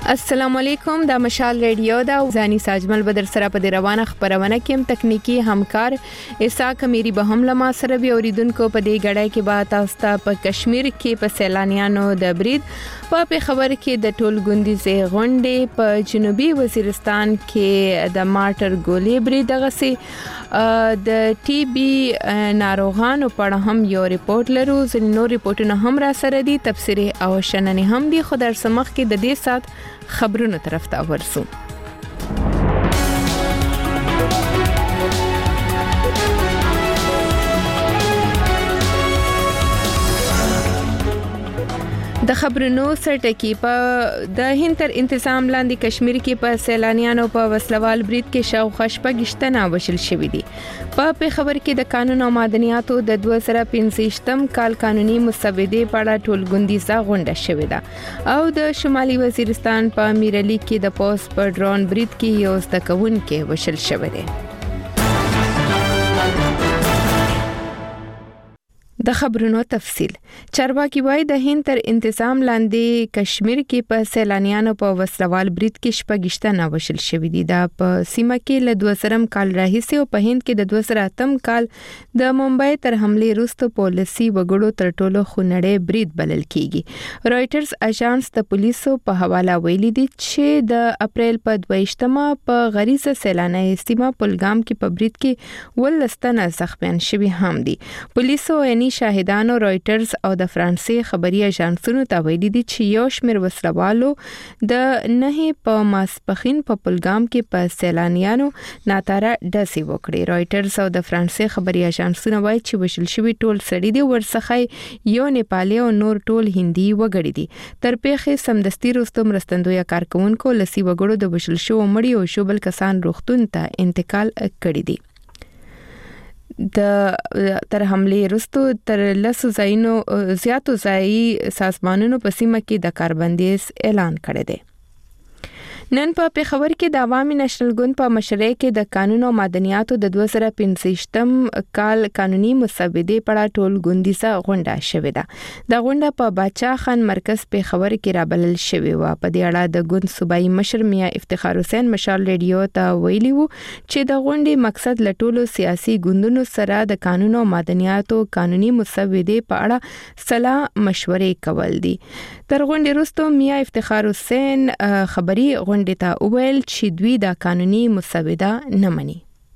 السلام علیکم د مشال ریډیو دا زانی ساجمل بدر سره په روانه خبرونه کې تکنیکی همکار اساق میری به هم لما سره به اوریدونکو په دې غړای کې با تاسو ته په کشمیر کې په سیلانیانو د برید په خبر کې د ټول ګوندیزه غونډې په جنوبي وزیرستان کې د مارټر ګولې برید دغه د ټي بي ناروغانو په اړه هم یو ریپورت لرو زنو ریپورتونه هم را سره دي تفسیر او شننې هم دي خو در سمخ کې د دې سات خبرونو طرف ته ورسو د خبرونو سرټکی په د هینتر انتظام لاندې کشمیر کې په سیلانیانو په وسلوال برید کې شاوخوا شپږشتنه وشل شوې دي په خبر کې د قانون او مدنیاتو د 2015م کال قانوني مسودې په اړه ټولګوندیزه غونډه شوې ده او د شمالي وزیرستان په میرلی کې د پوس پر ډرون برید کې یو ځدکون کې وشل شوې ده د خبرونو تفصیل چارواکي وایي د هند تر انتظام لاندې کشمیر کې په سیلانیانو په وسلوال برید کې شپږشتنه وشل شوې دي دا په سیمه کې له 2000 کال راهیسې او په هند کې د 2008 کال د ممبئی تر حمله وروسته پولیسي وګړو تر ټولو خونړی برید بلل کیږي رويټرز اژانس د پولیسو په حواله ویلي دي چې د اپریل په 22مه په غریزه سیلاني سیمه پلګام کې په برید کې ولستنه زخمیان شوي هم دي پولیسو شاهدانو رويټرز او د فرانسې خبري اژانسونو ته ویلي دي چې یو شمېر وسلوالو د نه په ماسپخین په پلګام کې په سیلانیانو ناتاره ډزې وکړې رويټرز او د فرانسې خبري اژانسونو وایي چې وشل شوی ټول سړي دي ورڅخه یو نیپالي او نور ټول هندي وګړي دي تر پیښې سمدستي وروسته مرستندوی کارکونکو لسی وګړو د وشل شو مړي او شوبل کسان روغتون ته انتقال کړي دي د تر حمله وروسته تر لسو ځایونو زیاتو ځایي سازمانونو په سیمه کې د کاربندیز اعلان کړی دی نن په خبر کې د عوامي نېشنل ګوند په مشرۍ کې د قانون او مدنیاتو د 2015م کال قانوني مسودې په اړه ټول ګوندیزه غونډه شوې ده د غونډه په باچا خان مرکز په خبر کې رابلل شوې و په دې اړه د ګوند صوبایي مشر میا افتخار حسین مشال ریډیو ته ویلي وو چې د غونډې مقصد لټولو سیاسي ګوندونو سره د قانون او مدنیاتو قانوني مسودې په اړه صلاح مشورې کول دي تر غونډې وروسته میا افتخار حسین خبري غونډې ته وویل چې دوی د قانوني مسوده نه مني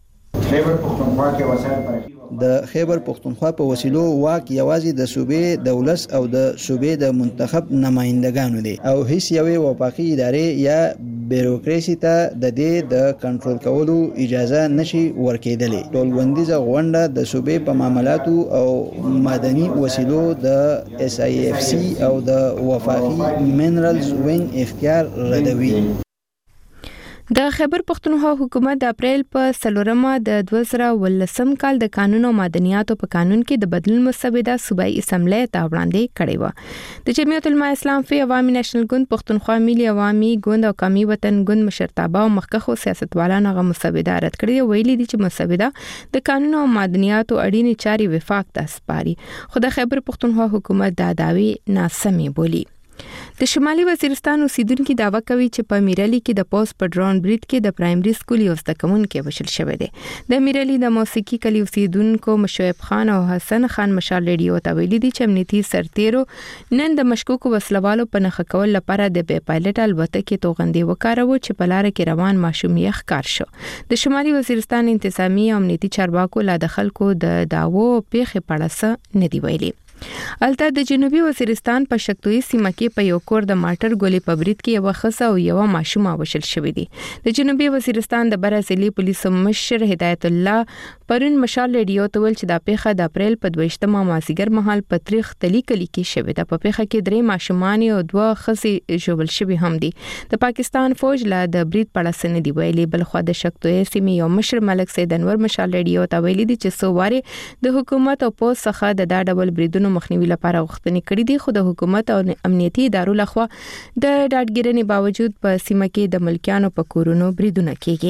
د خیبر پختونخوا په وسیلو واک یوازې د صوبې د ولس او د صوبې د منتخب نمائندګانو دي او هیڅ یوې وفاقي ادارې یا بیروکراسي ته د دې د کنټرول کولو اجازه نشي ورکېدلې ټولګوندیزه غونډه د صوبې په معاملاتو او مدني وسیلو د SIFC او د وفاقي منرالز وینګ اختیار ردوي د خیبر پختونخوا حکومت د اپریل په 4مه د 2018 کال د قانون او مدنیاتو په قانون کې د بدلون مسوده صوبایي اسمبلی ته وړاندې کړې و د جمعیت العلماء اسلام فی عوامي نېشنل ګوند پختونخوا ملي عوامي ګوند او قومي وطن ګوند مشرتابه او مخکخو سیاستوالانو غو مسوده رد کړې ویلي دي چې مسوده د قانون او مدنیاتو اړینې چاري وفاق ته سپاري خو د خیبر پختونخوا حکومت دا داوی ناسمې بولی د شمالي وزیرستان اوسیدونکو داوا کوي چې په میرلی کې د پوس په ډرون برید کې د پرایمري سکول یو زدکون کې وشل شوی دی د میرلی د موسیقي کلی اوسیدونکو مشعب خان او حسن خان مشال ریډیو ته ویلي دي چې امنیتي سرتیرو نن د مشکوکو وسلوالو په نخښه کول لپاره د بي پایلټ الوتکې توغندې وکاروي چې په لار کې روان ماشوم یې ښکار شو د شمالي وزیرستان انتظامی او امنیتي چارواکو لا د خلکو د داوو پیښې په اړه نه دی ویلي الته د جنوبي وزیرستان په شکتوي سیمه کې په یو کور د ماټر ګولې په برید کې یو خصه او یو ماشومه وشل شوې دي د جنوبي وزیرستان د برازیلي پولیسو مشر هدایت الله پرون مشال ریډیو ته ویل چې د پیښه د اپریل په 22مه مازیګر مهال په تاریخ تلی کلی کې شوې ده په پیښه کې 3 ماشومان او 2 خصي ژوبل شوي هم دي د پاکستان فوج لا د برید په اړه سن دی ویلي بل خو د شکتوي سیمه یو مشر ملک سید انور مشال ریډیو ته ویلي دي چې سوواره د حکومت او پوس څخه د دا ډول بریدونو مخنیوي لپاره غوښتنې کړې دي خو د حکومت او امنیتي ادارو لخوا د ډاډګیرنې باوجود په سیمه کې د ملکیانو په کورونو بریدونه کیږي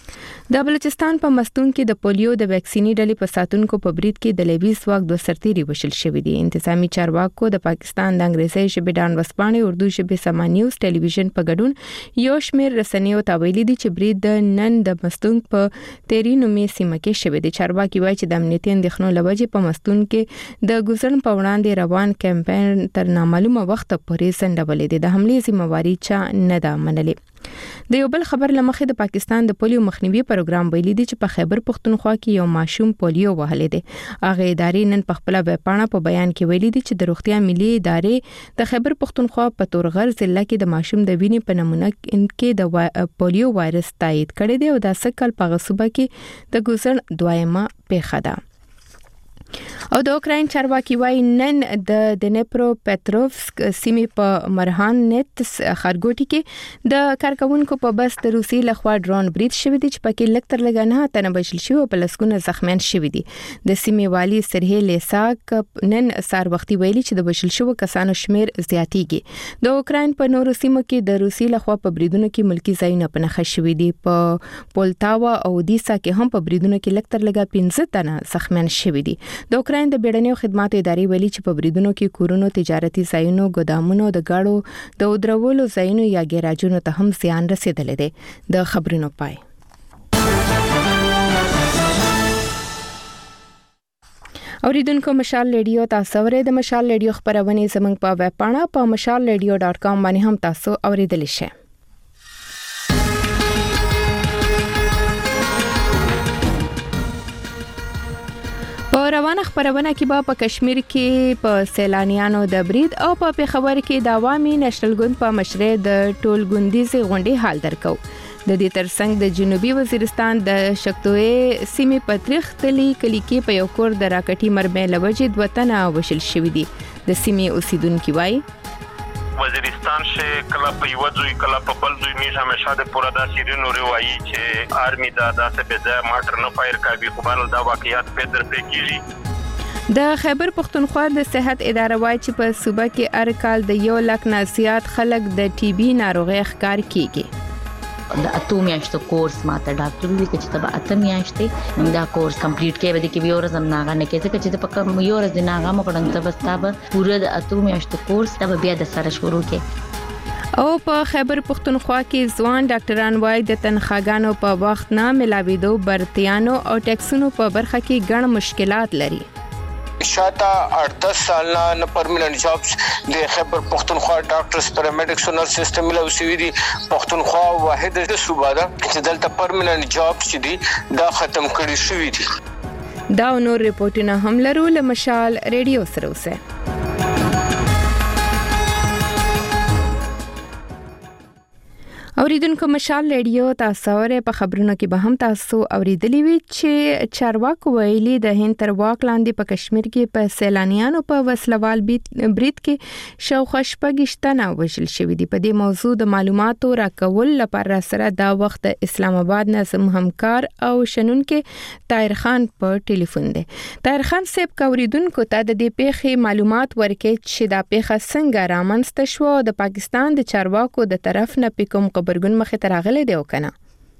د بلوچستان په مستون کې د پولیو د ویکسینی ډلې په ساتونکو په برید کې د لیوي ځواک 2 سرتیري وشل شوې دي. انتظامی چارواکو د پاکستان د انګریزي ژبې ډان وسپانې اردو ژبې سما نیوز ټلویزیون په ګډون یو شمېر رسنیو ته ویلي دي چې برید د نن د مستون په تیری نومې سیمه کې شوې دي. چارواکي وایي چې د امنیتي اندېښنو لوجې په مستون کې د ګوزن په وړاندې روان کمپاین تر نامعلومه وخت پورې سندولې دي. د حملې ذمہواری چا نه ده منلې. د یو بل خبر لمخې د پاکستان د پولیو مخنیوي پروګرام ویلي دی چې په خیبر پختونخوا کې یو ماشوم پولیو وهلې دي. هغه ادارې نن په خپل ویبپاڼه په بیان کې ویلي دي چې د روغتیا ملي ادارې د خیبر پختونخوا په تورغر ضلع کې د ماشوم د وینې په نمونه کې د پولیو وایرس تایید کړی دی او د سکل په غصبه کې د ګوزن دویمه پیښه ده. او د اوکراین چارواکي وایي نن د دنیپرو پټروفسک سیمې په مرهان نت خارګوټي کې د کارکونکو په بس د روسي لخوا ډرون برید شوی دی چې پکې لکتر لګانه تنه بشل شوی او په لسکونه زخمیان شوی دي. د سیمې والی سرهی لیساک نن سار وختي ویلي چې د بشل شوی کسانو شمیر زیاتیږي. د اوکراین په نورو سیمو کې د روسي لخوا په بریدونو کې ملکی ځایونه په نخښه شوی دي. په پولتاوا او دیسا کې هم په بریدونو کې لکتر لګا 15 تنه زخمیان شوی دي. د اوکراین د بیړنیو خدماتو ادارې ویلي چې په بریدونو کې کورونو، تجارتي ځایونو، ګودامونو، د ګاډو د ودرولو ځایونو یا ګراجونو ته هم زیان رسیدلی دی. د خبرونو پای. اوریدونکو مشال ریډیو تاسو ورې د مشال ریډیو خبرونه زموږ په ویب پاڼه په mashalradio.com باندې هم تاسو اوریدلی شئ. روانه خبرونه کې به په کشمیر کې په سیلانیانو د برید او په پیښور کې د عوامي نېشنل ګوند په مشرۍ د ټولګوندیزي غونډې حال درکو. د دې ترڅنګ د جنوبي وزیرستان د شکتوې سیمې پترخ تلی کلی کې په یو کور د راکټي مرمۍ لوجې 2 تنه وشل شوې دي. د سیمې اوسیدونکو وایي وزیرستان شه کلا په یو ځای کلا په بل ځای می همیشه د پورا د سیرینو روایي چې آرمي دا څه به ځای ماټر نه پایر کوي خو بل دا واقعیت په در په کېږي. د خیبر پختونخوا د صحت اداره وایي چې په صوبه کې هر کال د 1 لک نه زیات خلک د ټي بي ناروغي ښکار کیږي. د اتو میاشتو کورس ماته ډاکټر ویل چې تبه اته میاشتې دا کورس کمپلیټ کړي ودی کې یو ورځ نه غنه کې چې په کوم یو ورځ نه غو مکړن ته بس تابه پوره د اتو میاشتو کورس تبه بیا د سره شروع کې. او په خیبر پختونخوا کې ځوان ډاکټران وایي د تنخواګانو په وخت نه ملاويدو برتيانو او ټیکسونو په برخه کې ګڼ مشکلات لري. شاته 8-10 سال نه پرمننت جابز د خیبر پختونخوا ډاکټرز پیرامیډکس او نرس سیستم له وسوي دي. پختونخوا واحد د صوبه ده چې دلته پرمننت جابز چې دي دا ختم کړي شوی دي. دا نور ریپورتونه هم لرو له مشال ریډیو سره اوسه. اوریدونکو مشال ریډیو تاسو ورې په خبرونو کې به هم تاسو اوریدلی وی چې چارواکو ویلي د هند تر واک لاندې په کشمیر کې په سیلانیانو په وسلوال برید کې شاوخوا 6 تنه وژل شوی دي. په دې موضوع د معلوماتو راکول لپاره سره دا وخت اسلام آباد نظم همکار او شنونکو طاهر خان په ټلیفون دی. طاهر خان صاحب اوریدونکو ته د دې پیښې معلومات ورکړي چې دا پیښه څنګه رامنځته شو او د پاکستان د چارواکو د طرف نه کوم برګون مخه ترغله دی وکنه.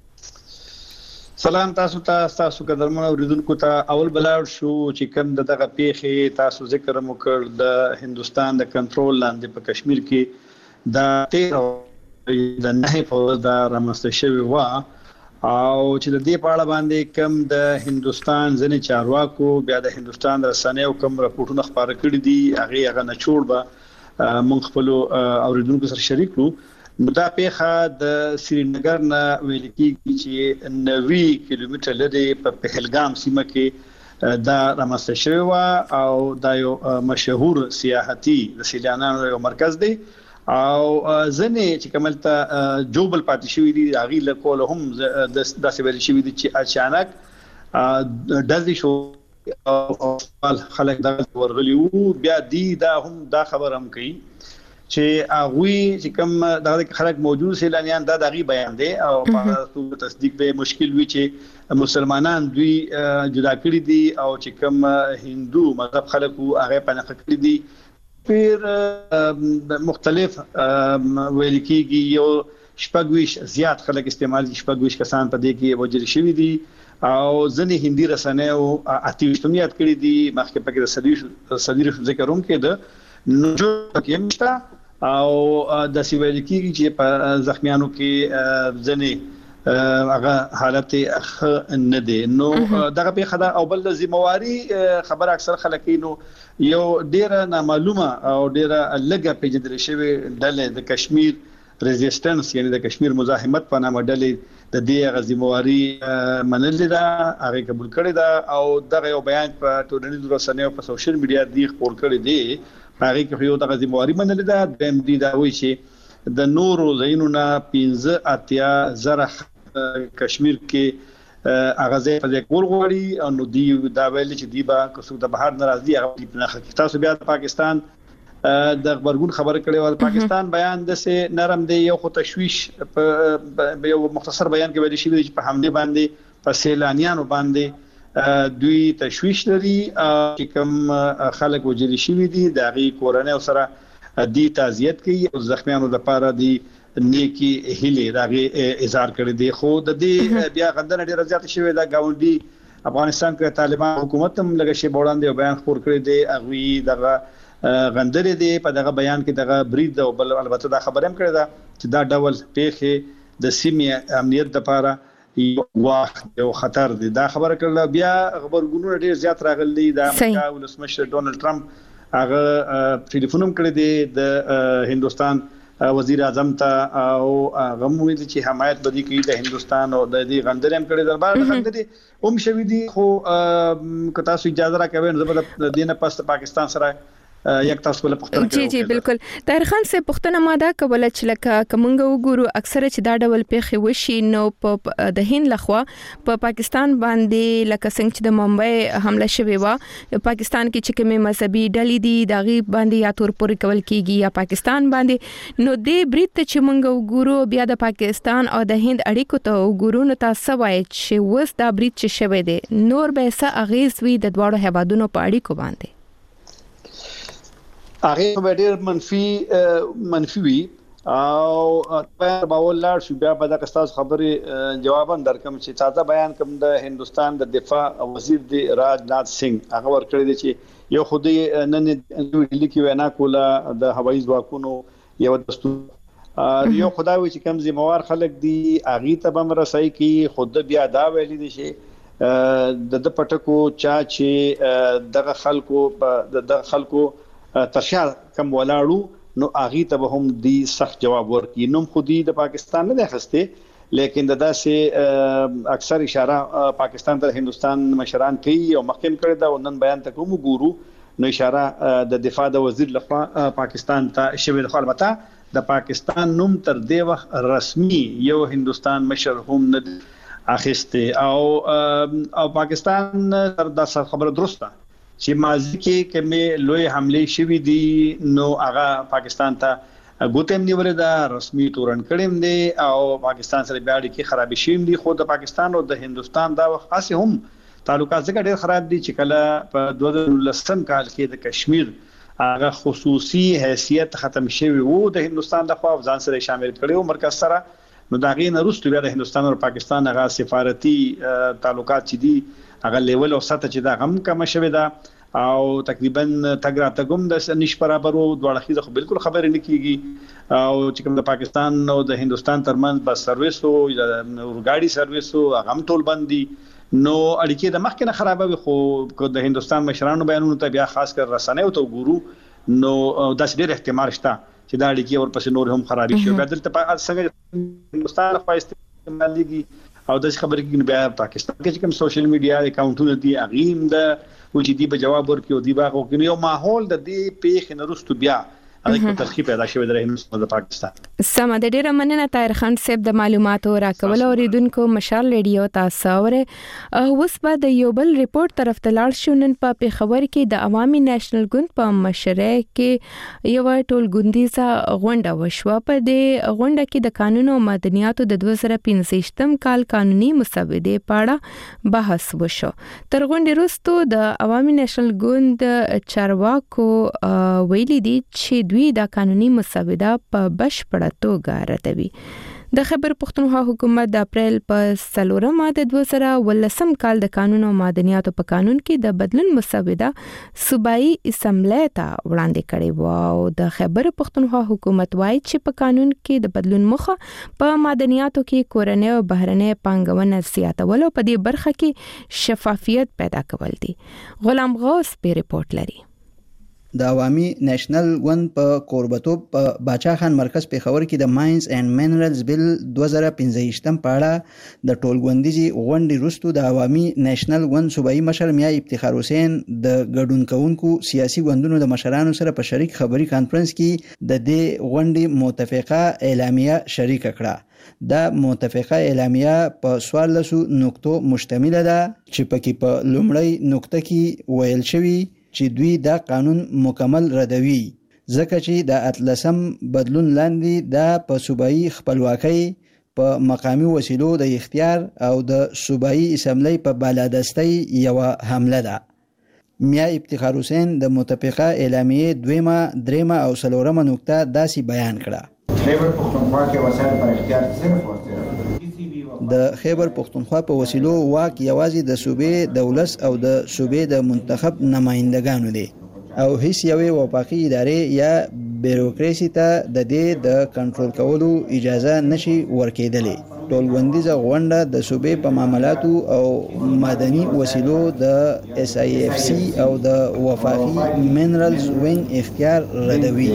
سلام تاسو قدرمن اوریدونکو ته. اول بلاړ شو چې کوم دغه پیښې تاسو ذکر وکړ د هندستان د کنټرول لاندې په کشمیر کې د 13 د نه په د رامنځته شوی و او چې د دې په اړه باندې کوم د هندستان ځنې چارواکو بیا د هندستان رسنیو کوم راپورټونه خبره کړي دي هغه نه چور به مونږ خپل اوریدونکو سره شریک کړو. دا پیښه د سرینگر نه ویل کېږي چې 90 کیلومتر لري په پهلګام سیمه کې دا رامنځته شوی و او دا یو مشهور سیاحتي د سیلانیانو یو مرکز دی او ځنې چې کوملته جوبل پاتې شوی دي هغه له کول هم د داسې ویل شوی دي چې اچانک دزي شو او خلک دا ورغلی وو. بیا دی دا هم دا خبر هم کوي چې هغه چې کوم دغه خلک موجود سیلانیان دا دغه بیان دی او په تصدیق به مشکل وی چې مسلمانان دوی جدا کړی دي او چې کوم هندو مذهب خلکو هغه په نخ کړی دي پیر مختلف ویل کېږي یو شپږويش زیات خلک استعمال شپږويش کسان په دې کې وجل شوی دي او ځنې هندي رسنیو اتیشتم یاد کړی دي مخکې پکې د صدیر ذکر هم کې د نو کې مشتا او د سیویل کې چې په زخمیانو کې ځنې هغه حالت نه دي نو دغه په خدا او بل ذمہواری خبر اکثر خلکینو یو ډیره نامعلومه او ډیره لګه پیژندل شوی ډلې د کشمیر ریزिस्टنس یعنی د کشمیر مزاحمت په نامه ډلې د دې غزمواري منل دا هغه قبول کړی دا او دغه یو بیان په ټولنیزو رسنیو په سوشل میډیا دی خپور کړی دی هغه کې یو د غزمواري منل دا د دی دا وایي چې د نورو زینونه 15 زره کشمیر کې هغه ځای په کول غوړي نو دی دا ویل چې دی با کوڅو د بهر ناراضي هغه په تاسو بیا پاکستان د خبرګون خبره کړې و پاکستان بیان د سه نرم دی یو خو تشويش په یو مختصر بیان کې ویل شي چې په حمله باندې په سیلانیانو باندې دوی تشويش لري چې کوم خلک وجل شي دي د غي کورنۍ سره دی تعزیت کوي او زخمیانو لپاره دی نیکی هلي دغه اظهار کړی دی خو د دې بیا غندنه ډیره زیات شوې ده گاونډي افغانستان کې طالبان حکومت هم لږ شی وړاندې بیان خپور کړی دی اغوی دغه غندري دی په دغه بیان کې دغه برید او بل البته دا خبره هم کړې ده چې دا ډول پیښه د سیمې امنیت لپاره یو خطر دی دا خبره کړل بیا خبرګونونه ډیر زیات راغلي د امریکا ولسمشر ډونالد ټرمپ هغه ټلیفون هم کړی دی د هندستان وزیر اعظم ته او غموي چې حمایت بدی کوي د هندستان او د دې غندري هم کړی دربار غندري هم شوی دی خو که تاسو اجازه راکوي نو د دینه پس پاکستان سره یک تاسو له پښتنه جی جی بالکل طاهر خان سے پښتنه ماده کوله چې لکه کومنګ وګورو اکثره چې دا ډول پیښې وشي نو په د هند لخوا په پاکستان باندې لکه څنګه چې د ممبئی حمله شوې و پاکستان کې چې کومه مذهبي ډلې دي داغي باندې یا تور پورې کول کیږي یا پاکستان باندې نو د برید چې موږ وګورو بیا د پاکستان او د هند اړیکو ته وګورو نو تاسو وایي چې وس دا برید چې شوې دي نور به څه اغیز وي د دوړو هوادونو په اړیکو باندې هغه به ډېر منفي وي او په باور لار شو بیا په دغه تاسو خبرې جواب درکم چې تازه بیان کوم د هندستان د دفاع وزیر دی راجنات سنگ هغه ورکړی دی چې یو خودي نن لیکي وینا کوله د هوایي ځواکونو یو دستور یو خدای وي چې کوم ذمہوار خلک دي اغي ته بم رسای کی خود بیا دا ویلي دي چې د پټکو چا چې دغه خلکو ترشا کم ولاړو نو اغي ته هم دی سخت جواب ورکړي نو خودي د پاکستان نه خسته لیکن داسې اکثر اشاره پاکستان ته هندستان مشران کوي او مخکې کړی دا نن بیان ته کوم ګورو نو اشاره د دفاع د وزیر لخوا پاکستان ته شوی د البته د پاکستان نوم تر دې وخت رسمي یو هندستان مشر هم نه اخیسته او پاکستان تر دا خبره درسته چې ماضی کې کومه لوی حمله شوې دي نو هغه پاکستان ته ګوتم نیولې دا رسمي تورن کړم دي او پاکستان سره بیا اړیکې خراب شوم دي خو د پاکستان او د هندستان دا وخت اسه هم تعلقات څنګه ډېر خراب دي چې کله په 2019 کال کې د کشمیر هغه خصوصي حیثیت ختم شوی وو د هندستان د خوا ځان سره شامل کړي او مرکز سره نو دا غي نه روسته بیا د هندستان او پاکستان هغه سفارتي تعلقات چې دي هغه لیول او سطح چې دا غم کم شوی دا او تقریبا تګرا تګم د نش برابر وو دواړه خيزه خو بالکل خبرې نه کیږي او چې کوم د پاکستان او د هندستان ترمنځ بس سرویس او اورګاډي سرویس او غم ټول بندي نو اړیکې د مخکنه خرابوي خو د هندستان مشرانو بیانونو ته بیا خاص کر رسنیو ته ګورو نو د ډېر احتمال شته چې دا اړیکې ورپسې نور هم خرابې شي بیا دلته څنګه هندستان په استعماليږي او د خبرې کې بیا پاکستان کې کوم سوشل میډیا اکاونټونه دي اغیم د وجدي به جواب ورکړي او دی باغ او یو ماحول د دې پیښ نه رستو بیا هغه ترخی پیدا شوی د هندستان د پاکستان سم د ډیره مننه طاهر خان صاحب د معلوماتو راکول اوریدونکو مشال ریډیو تاسو اوره اوس به د یو بل ریپورت طرف ته لاړ شو نن په پیښور کې د عوامي نېشنل ګوند په مشره کې یو ټول ګوندیزه غونډه وشوه په دې غونډه کې د قانون او مدنیاتو د 2015م کال قانوني مسودې په اړه بحث وشو تر غونډې وروسته د عوامي نېشنل ګوند چارواکو ویلي دي چې دوی د قانوني مسوده په بشپړه توګه ردوي د خیبر پختونخوا حکومت د اپریل په 4 د 2018 کال د قانون او معدنیاتو په قانون کې د بدلون مسوده صوبایي اسمبلی ته وړاندې کړې و او د خیبر پختونخوا حکومت وايي چې په قانون کې د بدلون مخه په معدنیاتو کې کورنۍ او بهرنۍ پانګونه زیاتول او په دې برخه کې شفافیت پیدا کول دي. غلام غوث په ریپورت لري. د عوامي نېشنل ون په قربتوب په باچا خان مرکز پیښور کې د ماینز اینڈ مینرلز بل 2015 په اړه د ټولګوندیزي غونډې وروسته د عوامي نېشنل ون صوبایي مشر میا افتخار حسین د ګډون کوونکو سیاسي ګوندونو د مشرانو سره په شریک خبري کانفرنس کې د دې غونډې متفقه اعلامیه شریک کړه. دا متفقه اعلامیه په 14 نقطو مشتمل ده چې پکې په لومړی نقطه کې ویل شوی چې دوی دا قانون مکمل ردوي ځکه چې د اتلسم بدلون لاندې دا په صوبایي خپلواکۍ په مقامی وسیلو د اختیار او د صوبایي اسمبلی په بالادستۍ یو حمله ده. میا افتخار حسین د متفقه اعلامیه دویمه دریمه او څلورمه نقطه داسې بیان کړه. خیبر پختونخوا کې وسایل پر اختیار صرف ورته د خیبر پختونخوا په وسیلو واک یوازې د صوبې د ولس او د صوبې د منتخب نمائندګانو دي او هیڅ یوې وفاقي ادارې یا بیروکراسي ته د دې د کنټرول کولو اجازه نشي ورکېدلی. ټولګوندیزه غونډه د صوبې په معاملاتو او مدني وسیلو د SIFC او د وفاقي مینرلز وینګ اختیار ردوي.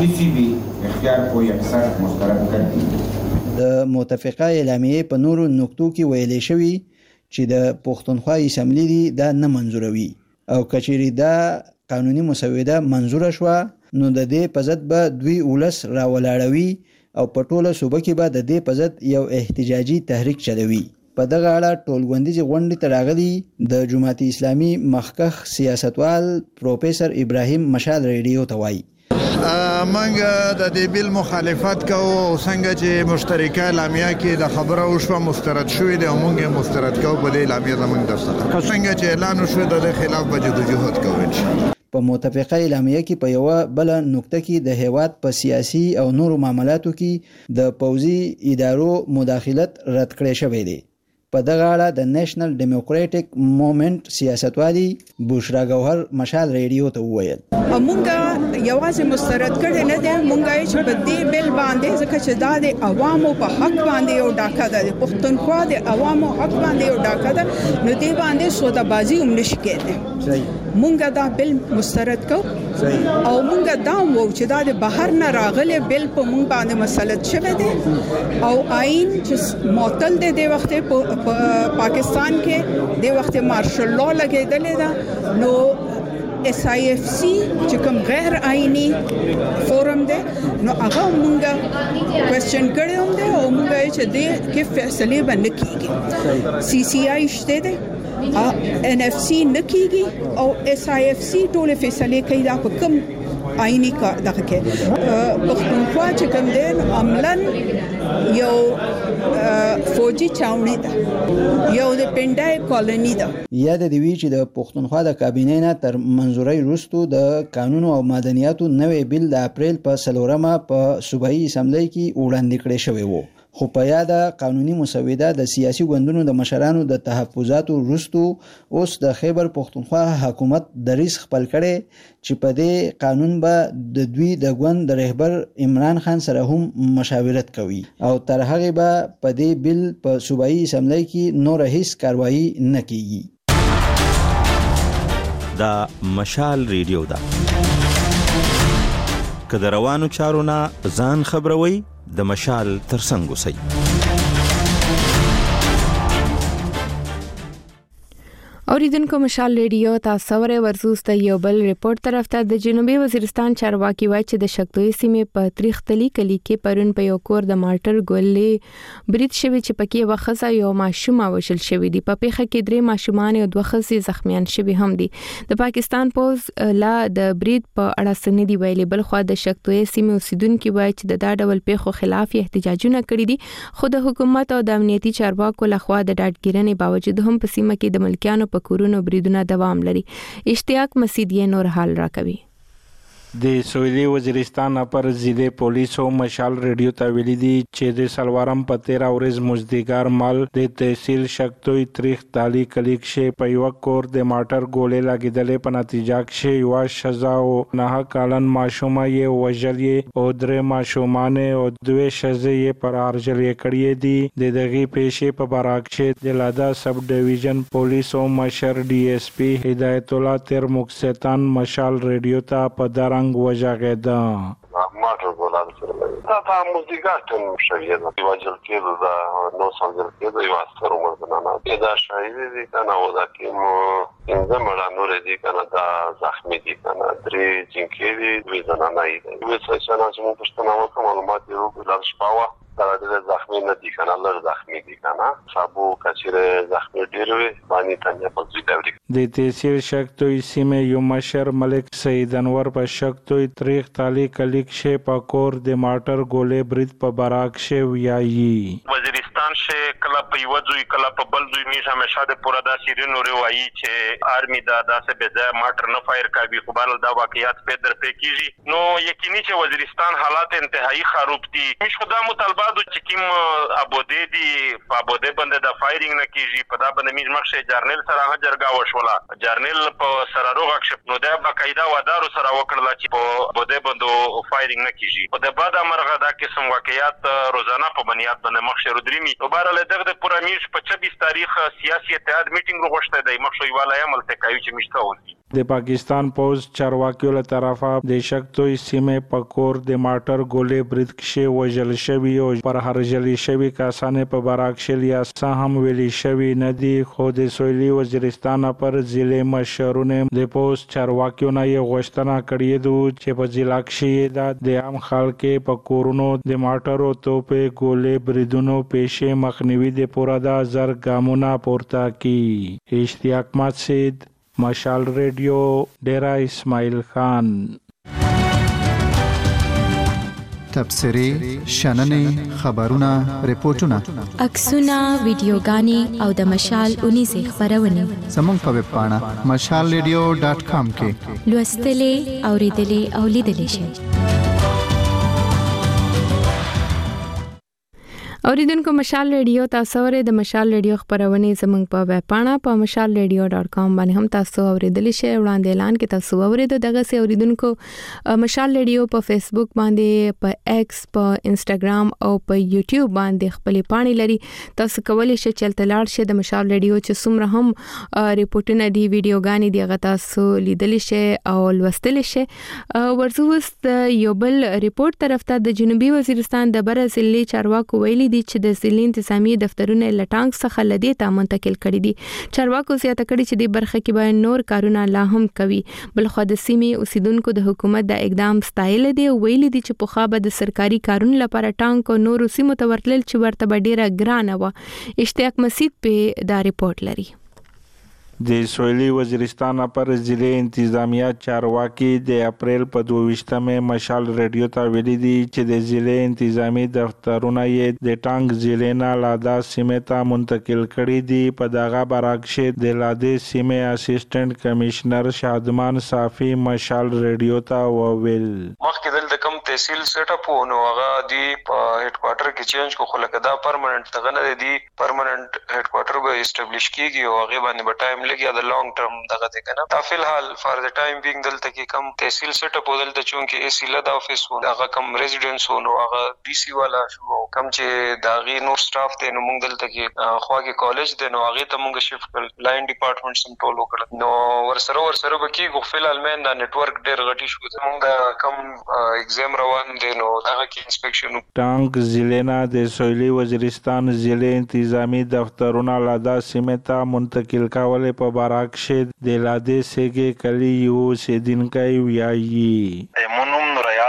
اختیار کوئی اکثر مسترد کړي. د متفقه اعلامیه په نورو نقطو کې ویلې شوی چې د پښتونخوا اسمبلی دی دا نه منزوروي او کچېری دا قانوني مسوده منزوره شو نو د دې په ضد به دوی ولس راولاړوي او په ټوله صوبه کې به د دې په ضد یو احتجاجي تحریک چلوي. په دغه اړه ټولګوندیزي غونډې ته راغلي د جماعت اسلامي مخکخ سیاستوال پروفیسور ابراهیم مشال ریډیو ته وایي منګه د دې بیل مخالفت کوو څنګه چې مشترکه اعلامیه کې د خبره وشو مسترد شوې ده او موږ مسترد کوو په دې اعلامیه زموږ د څخه څنګه چې اعلان وشو د خلاف به جدوجہد کوو ان شاء الله. په متفقه اعلامیه کې په یو بل نقطه کې د هیواد په سیاسي او نورو معاملاتو کې د پوځي ادارو مداخلت رد کړی شوی دی. په دغه اړه د نېشنل ډیموکراټک موومېنټ سیاستوالي بشرا ګوهر مشال ریډیو ته وویل مونږه یوازې مسترد کړي نه دي مونږه چې په دې بل باندې ځکه چې دا د عوامو په حق باندې او ډاکا ده د پښتونخوا د عوامو حق باندې او ډاکا ده نو دې باندې سودابازي هم نشي کېده. مونږه دا بل مسترد کو او مونږه دا وو چې دا د بهر نه راغلي بل په مونږ باندې مسلط شوه دي او آئین چې معطل دی د وخت په پاکستان کې د وخت مارشل لا لګیدل دا نو SIFC چې کوم غیر آئینی فورم دی نو هغه مونږه کوېسچن کړی هم دی او مونږه چې دې کې فیصله باندې کیږي. CCI شته دی NFC نکیږي او SIFC ټول فیصله کوي دا په کوم آئینی کا دغه کې پښتونخوا چې کوم دی عملاً یو فوجي چاونی ده یو د پندای کالونی ده. یاد دی وی چې د پښتونخوا د کابینې نه تر منزوري وروسته د قانون او مدنیاتو نوې بیل د اپریل په 4 په صوبایي اسمبلی کې وړاندې کړی شوی وو خو په یاده قانوني مسوده د سیاسي ګوندونو د مشرانو د تحفظاتو وروسته اوس د خیبر پښتونخوا حکومت دریس خپل کړي چې په دې قانون به د دوی د ګوند د رهبر عمران خان سره هم مشاورت کوي او تر هغه به په دې بیل په صوبایي اسمبلی کې نور هیڅ کاروایی نه کیږي. دا مشال ریډیو ده که د روانو چارو نه ځان خبروي د مشال ترڅنګ اوسئ. اوریدونکو مشال ریډیو تاسو ورې ورزوسته یو بل ریپورت طرف ته د جنوبي وزیرستان چارواکي وایي چې د شکتوي سیمې په تریختلی کلی کې پرون په یو کور د مارټر ګولې برید شوی چې پکې وخصه یو ماشوم وشل شوی دی. په پیښه کې 3 ماشومان او 2 ښځې زخمیان شوی هم دي. د پاکستان پوز لا د برید په اړه سن دی ویلي بل خو د شکتوي سیمې اوسیدونکو وایي چې د دا ډول پیښو خلاف احتجاجونه کړي دي خو د حکومت او د امنیتي چارواکو لخوا د ډاډګیرنې باوجود هم په سیمه کې د ملکیانو په کورونو بریدونه دوام لري. اشتیاق مسیدی نور حال راکوي. د سویلي وزیرستان پر ضلع پولیسو مشال ریډیو ته ویلي دي چې د سلوارم په 13 ورځ مزدګار مال د تحصیل شکتوی تاریخ تالی کلیک شي په یو کور د ماټر ګولې لګیدلې په نتیجه کې یو شزا او نه کالن ماشومه یې وژلې او درې ماشومان او دوه شزې یې پر ارجلې کړې دي د دغه پیښې په براک چې د لادا سب ډیویژن پولیسو مشر ډي اس پی هدایت الله تر مکستان مشال ریډیو ته په درنګ وجاګدا ماټر ګولان سره دا مزدګار ټن شوی دا واجل کېدو دا نو څنګه کېدو یو اثر ومنه نه دا شایي دي کنه او دا کې زموږ نور دي کنه دا زخمی دي کنه درې جنکې دي وزن نه ای وې څه چې موږ پښتنه وکړو معلومات یو بلل شپاوه دا د زخمی نه دي کنه لږ زخمی دي کنه صابو کچره زخمی ډیر وي باندې تنه په ځای د تحصیل شکتوی سیمه یو مشر ملک سید انور په شکتوی تاریخ تالی کلیک شي په کور د ماټر ګولې برید په براک شي ویایي وزیرستان شه کلا په یو ځای کلا په بل ځای میشه همیشه د پورا د سیرینو روایي چې آرمي دا داسې به ځای ماټر نه فایر کوي خو بل دا واقعیت په در په کیږي نو یقیني چې وزیرستان حالات انتهایی خراب دي مش خدا مطالبه د چکیم ابوده دي په ابوده باندې د فایرینګ نه کیږي په دا باندې میز مخشه جرنل سره هجرګا وشولا جرنل په سره روغ کښ نو دا باقاعده ودارو سره وکړل چې په ابوده باندې فایرینګ نه کیږي په د بعد امرغه دا قسم واقعیات روزانه په بنیاد باندې مخشه رودريمي وبارله دغه پورا میش په 26 تاریخ سیاسي اتحاد میټینګ وغوښته دی مخشه یواله عمل ته کوي چې مشته ولي د پاکستان پوز چارواکیو له طرفه د شکتوی سیمه پکور د ماټر ګولې برید کې وژل شوی او پر هرجلی شوی کسانه په براک شلیا سهم ویلي شوی ندي خو د سویلي وزیرستان پر ضلع مشرونه د پوز چارواکیو نه غوښتنه کړې ده چې په ضلع کې د عام خلکو په کورونو د ماټر او توپې ګولې بریدونو پیښې مخنیوي د پورا د زر ګامونه پورته کی اشتیاق مسجد مشال ریډیو ډیرا اسماعیل خان تبصری شننې خبرونه ریپورتونه عکسونه ویډیوګانې او د مشال اونیزه خبرونه زموږ په ویب پاڼه mashalradio.com کې لوستلې اوریدلې او لیدلې شئ اوریدونکو مشال ریډیو تاسو ورې د مشال ریډیو خبرونه زموږ په ویب پاڼه په mashalradio.com باندې هم تاسو اوریدلی شئ وړاندې اعلان کې تاسو اورید دغه سي اوریدونکو مشال ریډیو په فیسبوک باندې په ایکس په انستګرام او په یوټیوب باندې خپل پاڼې لري تاسو کولی شئ چې تلاړ شئ د مشال ریډیو چې څومره هم ریپورتونه دی ویډیوګانې دی هغه تاسو لیدلی شئ او لوستلی شئ ورزوست یو بل ریپورت طرف ته د جنوبي وزیرستان د بر ضلع چارواکو ویلي چې د ضلع انتظامی دفترونه لټانګ څخه لدی ته منتقل کړي دي چارواکو زیاته کړي چې د برخه کې به نور کارونه لا هم کوي بل خو د سیمې اوسیدونکو د حکومت د اقدام ستایل دي ویل دي چې په خابه د سرکاري کارونو لپاره ټانک او نور سیمو ته ورتلل چې ورته ډیره ګرانه و اشتیاق مسجد په دا ریپورت لري د سویلي وزیرستان پر ضلع انتظامیه چارواکي د اپریل په 22مه مشال ریډیو ته ویلي دي چې د ضلع انتظامی دفترونه یې د ټانګ ضلع نه لادا سیمه ته منتقل کړي دي په دغه براکشه د لادا سیمه اسسټنټ کمشنر شادمان صافي مشال ریډیو ته وویل مخکې دلته کوم تحصیل سیټ اپ ونه هغه دی په هډ کوارټر کې چینج کو خلک دا پرمننت تغنه دی پرمننت هډ کوارټر به اسټابلیش کیږي او هغه باندې به ټایم لګي د لانګ ټرم دغه ته کنه تا فلحال فار د ټایم بینګ دلته کې کم تحصیل سیټ اپ دلته چونکه ای سی لدا افیس و هغه کم ریزیډنس و نو هغه ډي سی والا شو کم چې داغي نور سټاف ته نو موږ دلته کې خواږه کالج د نو هغه ته موږ شفت کړ لاین ډپارټمنټ سم ټول وکړ نو ورسره به کې غو فلحال مین دا نتورک ډېر غټي شو موږ کم ایگزام روان دي نو هغه کې انسپیکشن ټانګ ضلع نه د سویلي وزیرستان ضلع انتظامی دفترونه لادا سیمه ته منتقل کول په باراکشه د لاده سګه کلی یو سیدینکای ویایي مونوم نوریاز دای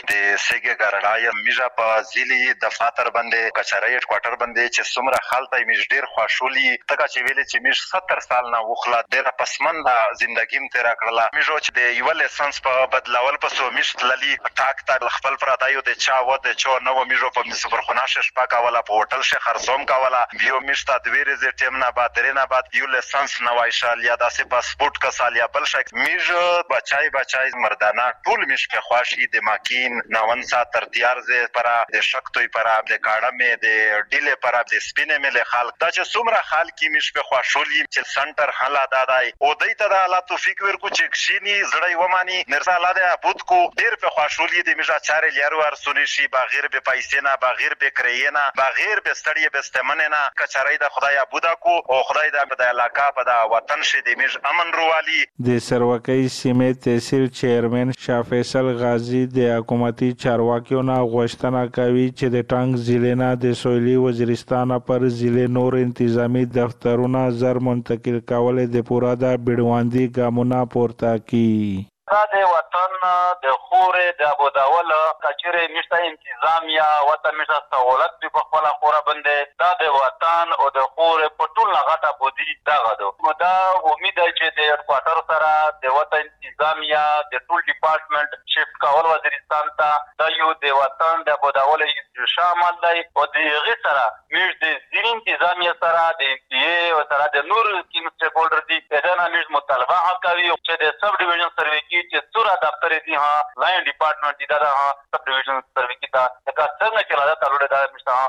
د سیګه ګرړای میجا په زیلی دفاتر باندې کچری هډ کوارټر باندې چې څومره خالته میج ډیر خوشولي تکه چې ویل چې میج 70 سال نه وخلا ډیر پسمنده ژوندګیم تیر کړله میجو چې د یو لیسنس په بدلول په سو میش تللی ټاک تا خپل پراتایو د چا و د چا نو میجو په مسفر خناش شپه کاوله په هوټل شه خرڅوم کاوله بیو میش تا د ویری ز ټیم نه بعد درنه بعد یو لیسنس نوای شال یا داسې پاسپورت کا سال یا بل شک میجو بچای مردانه ټول میش په خواشي د ماکین 90 تر تیار ز پر د شکتوی پر د کاړه مې د ډیله پر د سپینه مې له خلک دا چې څومره خال کې مش په خوشولي چې سنټر حالا دادای او دایته د الله توفیق ورکو چې کښینی زړی ومانی مرزا الله د ابود کو ډیر په خوشولي د میجا چارې لیارو ارسونی شي بغیر به پیسې نه بغیر به کرینا بغیر به ستړي به استمنه نه کچړی د خدای ابودا کو او خدای د علاقه په د وطن شي د میج امن روالي د سروکۍ سیمه تحصیل چیرمن شاه فیصل غازی د حکومتي چارواکیو نه غوښتنه کوي چې د ټانګ ضلع نه د سویلي وزیرستان پر ضلع نور انتظامی دفترونه زر منتقل کول د پورا د بیړواندي ګامونه پورته کی د وطن د خورې د ابوداول کچره نشته انتظامیه وطن نشته سہولت په خپل خوره باندې دا د وطن او د خورې په ټول غټه بودی دغه دو دا امید چې د هډکوارټر سره د وطن انتظامیه د ټول ډپارټمنټ شفت کول وزیرستان ته دا یو د وطن د ابوداول شامل دی او د غي سره موږ د ځین انتظامیه سره د ای او سره د نور کیم سټیک هولډر دي دا نه موږ مطالبه کوي چې د سب ډیویژن سروې کې چې سورا دفتر دي ها لاین ډپارټمنټ دي دا ها سب ډیویژن سروې کې دا څنګه چلا دا تعلق دا مشته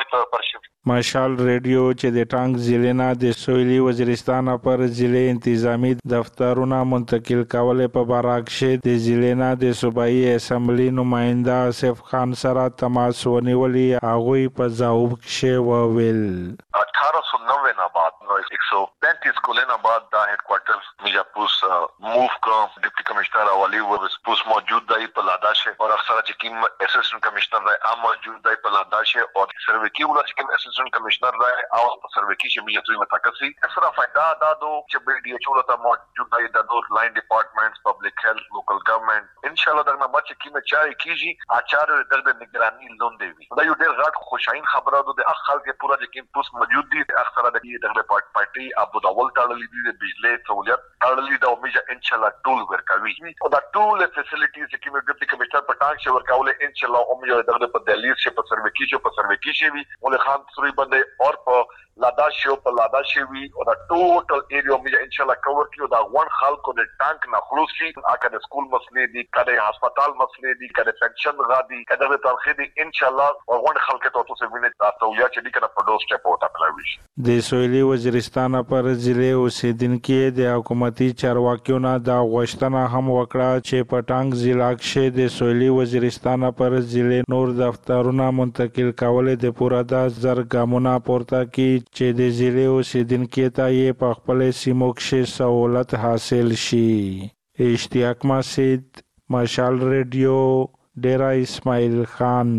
مشال ریډیو چې د ټانګ ضلع نه د سویلي وزیرستان پر ضلع انتظامی دفترونه منتقل کول په باراکشه د ضلع نه د صوبایي اسمبلی نماینده آصف خان سره تماس ونیولي هغوی په ځواب کې وویل 1890 نه بعد 135 کلونه بعد دا هډکوارټر میجاپوس موو کا ډیپټي کمشنر اولی ورسپوس موجود دی په لاداشه او اکثر چې کیم اسسټنټ کمشنر دی ام موجود دی په لاداشه او سروکی ولا چې کیم اسسټنټ کمشنر دی او په سروکی چې میجاتوی متکسي سره فائدہ دا دو چې بي ډي ایچ او ته موجود دی د نور لاین ډپارټمنټس پبلک هیلث لوکل ګورنمنت ان شاء الله دغه ما چې کیم چاري کیږي اچار د نگرانی لون دی دا یو ډیر غټ خوشاین خبره ده د خلک پورا چې کیم پوس موجود دي اکثر د دغه پارټي ابو داول تړلې دي د بجلی سہولت تړلې دا میجا ان شاء الله ټول ورکوي او دا ټول فیسیلیټیز چې کیم ډیپټي کمشنر په ټانګ شي ورکول ان شاء الله او میجا دغه په دلیل شي په سروکی شي وي ولې خان سوري باندې او په لاداشو په لاداشي وي او دا ټوټل ایریا میجا ان شاء الله کور کیو دا ون خلکو د ټانک نه خلاص شي اګه د سکول مسلې دي کله هسپتال مسلې دي کله پنشن غادي کله د ترخی دي ان شاء الله او ون خلک ته تاسو وینئ تاسو یا چې دي کنه په دوه سټپ او تاپلاوي د سویلي وزیرستان پر ضلع اوسیدونکو د حکومتي چارواکیو نه دا غوښتنه هم وکړه چې په ټانګ ضلع کې د سویلي وزیرستان پر ضلع نور دفترونه منتقل کول د پورا د زر ګامونه پورته کی چې د ضلع اوسیدونکو ته یې په خپل سیمو کې سہولت حاصل شي اشتیاق مسجد مشال ریډیو ډیرا اسماعیل خان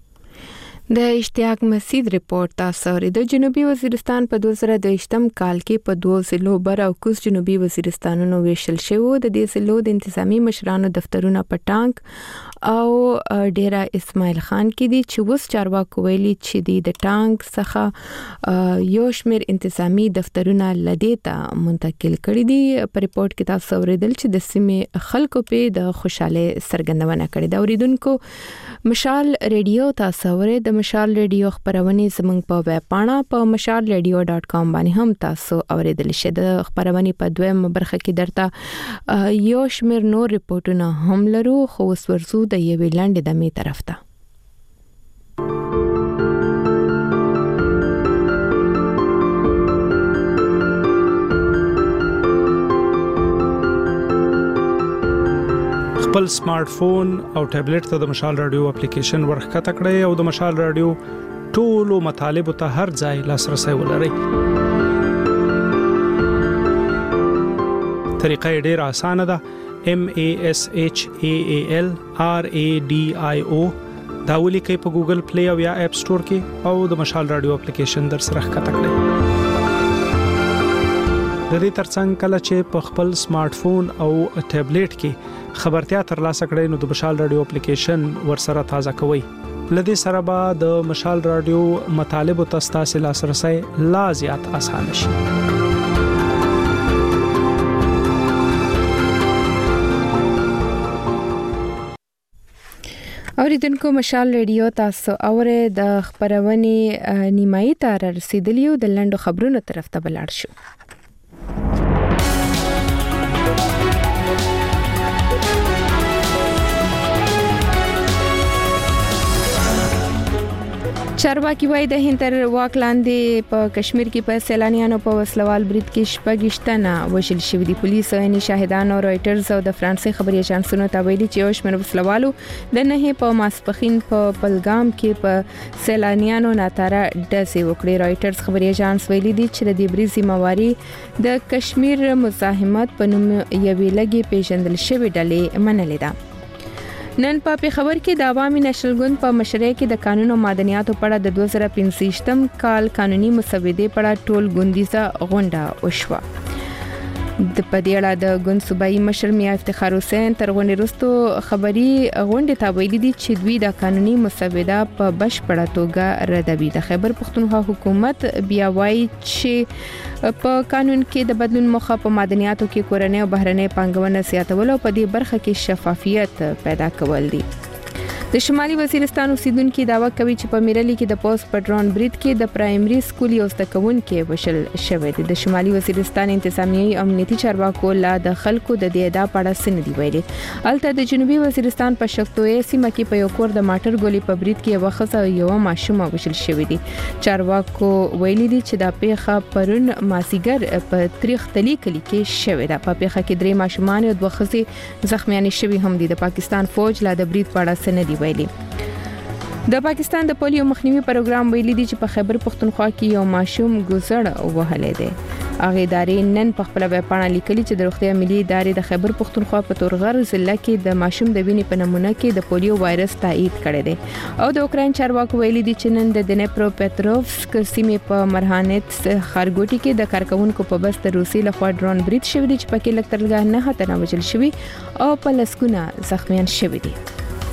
د اشتیاق مسجد ریپورت تاسو د جنوبي وزیرستان په 2022م کال کې په 2 ضلعو بر او کوز جنوبي وزیرستانونو ویشل شوی د دې ضلعو د انتظامی مشرانو دفترونه په ټانګ او ډیرا اسماعیل خان کې دي چې وس چارواکو ویلي چې د ټانګ څخه یو شمېر انتظامی دفترونه لدې ته منتقل کړي دي په ریپورت کې تاسو اوریدل چې د سیمې خلکو په د خوشاله سرګندونه کړې دا اوریدونکو مشال ریډیو تاسو اوریدل د مشال ریډیو خبرونه زموږ په ویب پاڼه په mashalradio.com باندې هم تاسو اوریدل شئ د خبرونه په دویم برخه کې درته یو شمېر نور ریپورتونه هم لرو خو اوس ورزو د یوې لاندې دمې طرف ته خپل سمارټ فون او ټابلیټ ته د مشال رادیو اپلیکیشن ورخکته کړئ او د مشال رادیو ټولو مطالبه ته هر ځای لاسرسي ولرئ. طریقه ډېره اسانه ده. MASHALRADIO دا ولیکئ په ګوګل پلی او یا اپ سٹور کې او د مشال رادیو اپلیکیشن در سره ښکته کړئ. لدې ترڅنګ کله چې په خپل سمارټ فون او ټابلیټ کې خبرتیا ترلاسه کړئ نو د مشال رادیو اپلیکیشن ورسره تازه کوئ. لدې سره به د مشال رادیو مطالب ته ستاسو لاسرسي لا زیات اسانه شي. اوریدونکو مشال ریډیو تاسو اوره د خبرونې نیمایي ته رسیدلیو د لندو خبرونو طرف ته بلار شو. چارواکي وایي د هند تر واک لاندې په کشمیر کې په سیلانیانو په وسلوال برید کې شپږشتنه وژل شوي دي. پولیس عیني شاهدانو رائټرز او د فرانسې خبري اژانسونو ته ویلي چې یو شمېر وسلوالو د نهه په ماسپخین په پلګام کې په سیلانیانو ناتاره ډزې وکړې. رائټرز خبري اژانس ویلي دي چې د دې برید ذمہواري د کشمیر مزاحمت په نوم یوې لګي پیژندل شوې ډلې منلې ده. نن په پیښور کې د عوامي نېشنل ګوند په مشرۍ کې د قانون او مدنیاتو په اړه د 2015 کال قانوني مسودې په اړه ټول ګوندیزه غونډه وشوه. د پدې اړه د ګوند صوبایي مشر میا افتخار حسین تر غونډې وروسته خبري غونډې ته ویلي دي چې دوی د قانوني مسوده په بشپړه توګه ردوي. د خیبر پښتونخوا حکومت بیا وایي چې په قانون کې د بدلون موخه په مدنیاتو کې کورنۍ او بهرنۍ پانګونه زیاتول او په دې برخه کې شفافیت پیدا کول دي. د شمالي وزیرستان اوسیدونکو دعوا کوي چې په میرلی کې د پوسټ پټرون برید کې د پرایمري سکول یو زده کوونکی وشل شوی دی. د شمالي وزیرستان انتظامیه امنیتي چارواکو لا د خلکو د دې ادعا په اړه سند دی ویلي. الته د جنوبي وزیرستان په شکتوې سیمه کې په یو کور د ماټر ګولې په برید کې یو خزه او یو ماشوم وشل شوی دی. چارواکو ویلي دي چې د پیښه پرون ماسیګر په تاریخ تلی کلی کې شوی ده. په پیښه کې درې ماشومان او دوه خزې زخمیان شوي هم دي. د پاکستان فوج لا د برید په اړه سند دی ویلي. د پاکستان د پولیو مخنیوي پروګرام ویلي دی چې په خیبر پښتونخوا کې یو ماشوم ګوزړ وهلې دی. هغه ادارې نن په خپل ویبپاڼه لیکلي چې د روغتیا ملي ادارې د خیبر پښتونخوا په تورغر ضلع کې د ماشوم د وینې په نمونه کې د پولیو وایرس تایید کړی دی. او د اوکراین چارواکو ویلي دي چې نن د دنیپرو پټروفسک سیمې په مرهانت خارګوټي کې د کارکونکو په بس د روسي لخوا ډرون برید شوی دی چې پکې لکترګه نه هتنه وژل شوی او په لسکونه زخمیان شوی دي.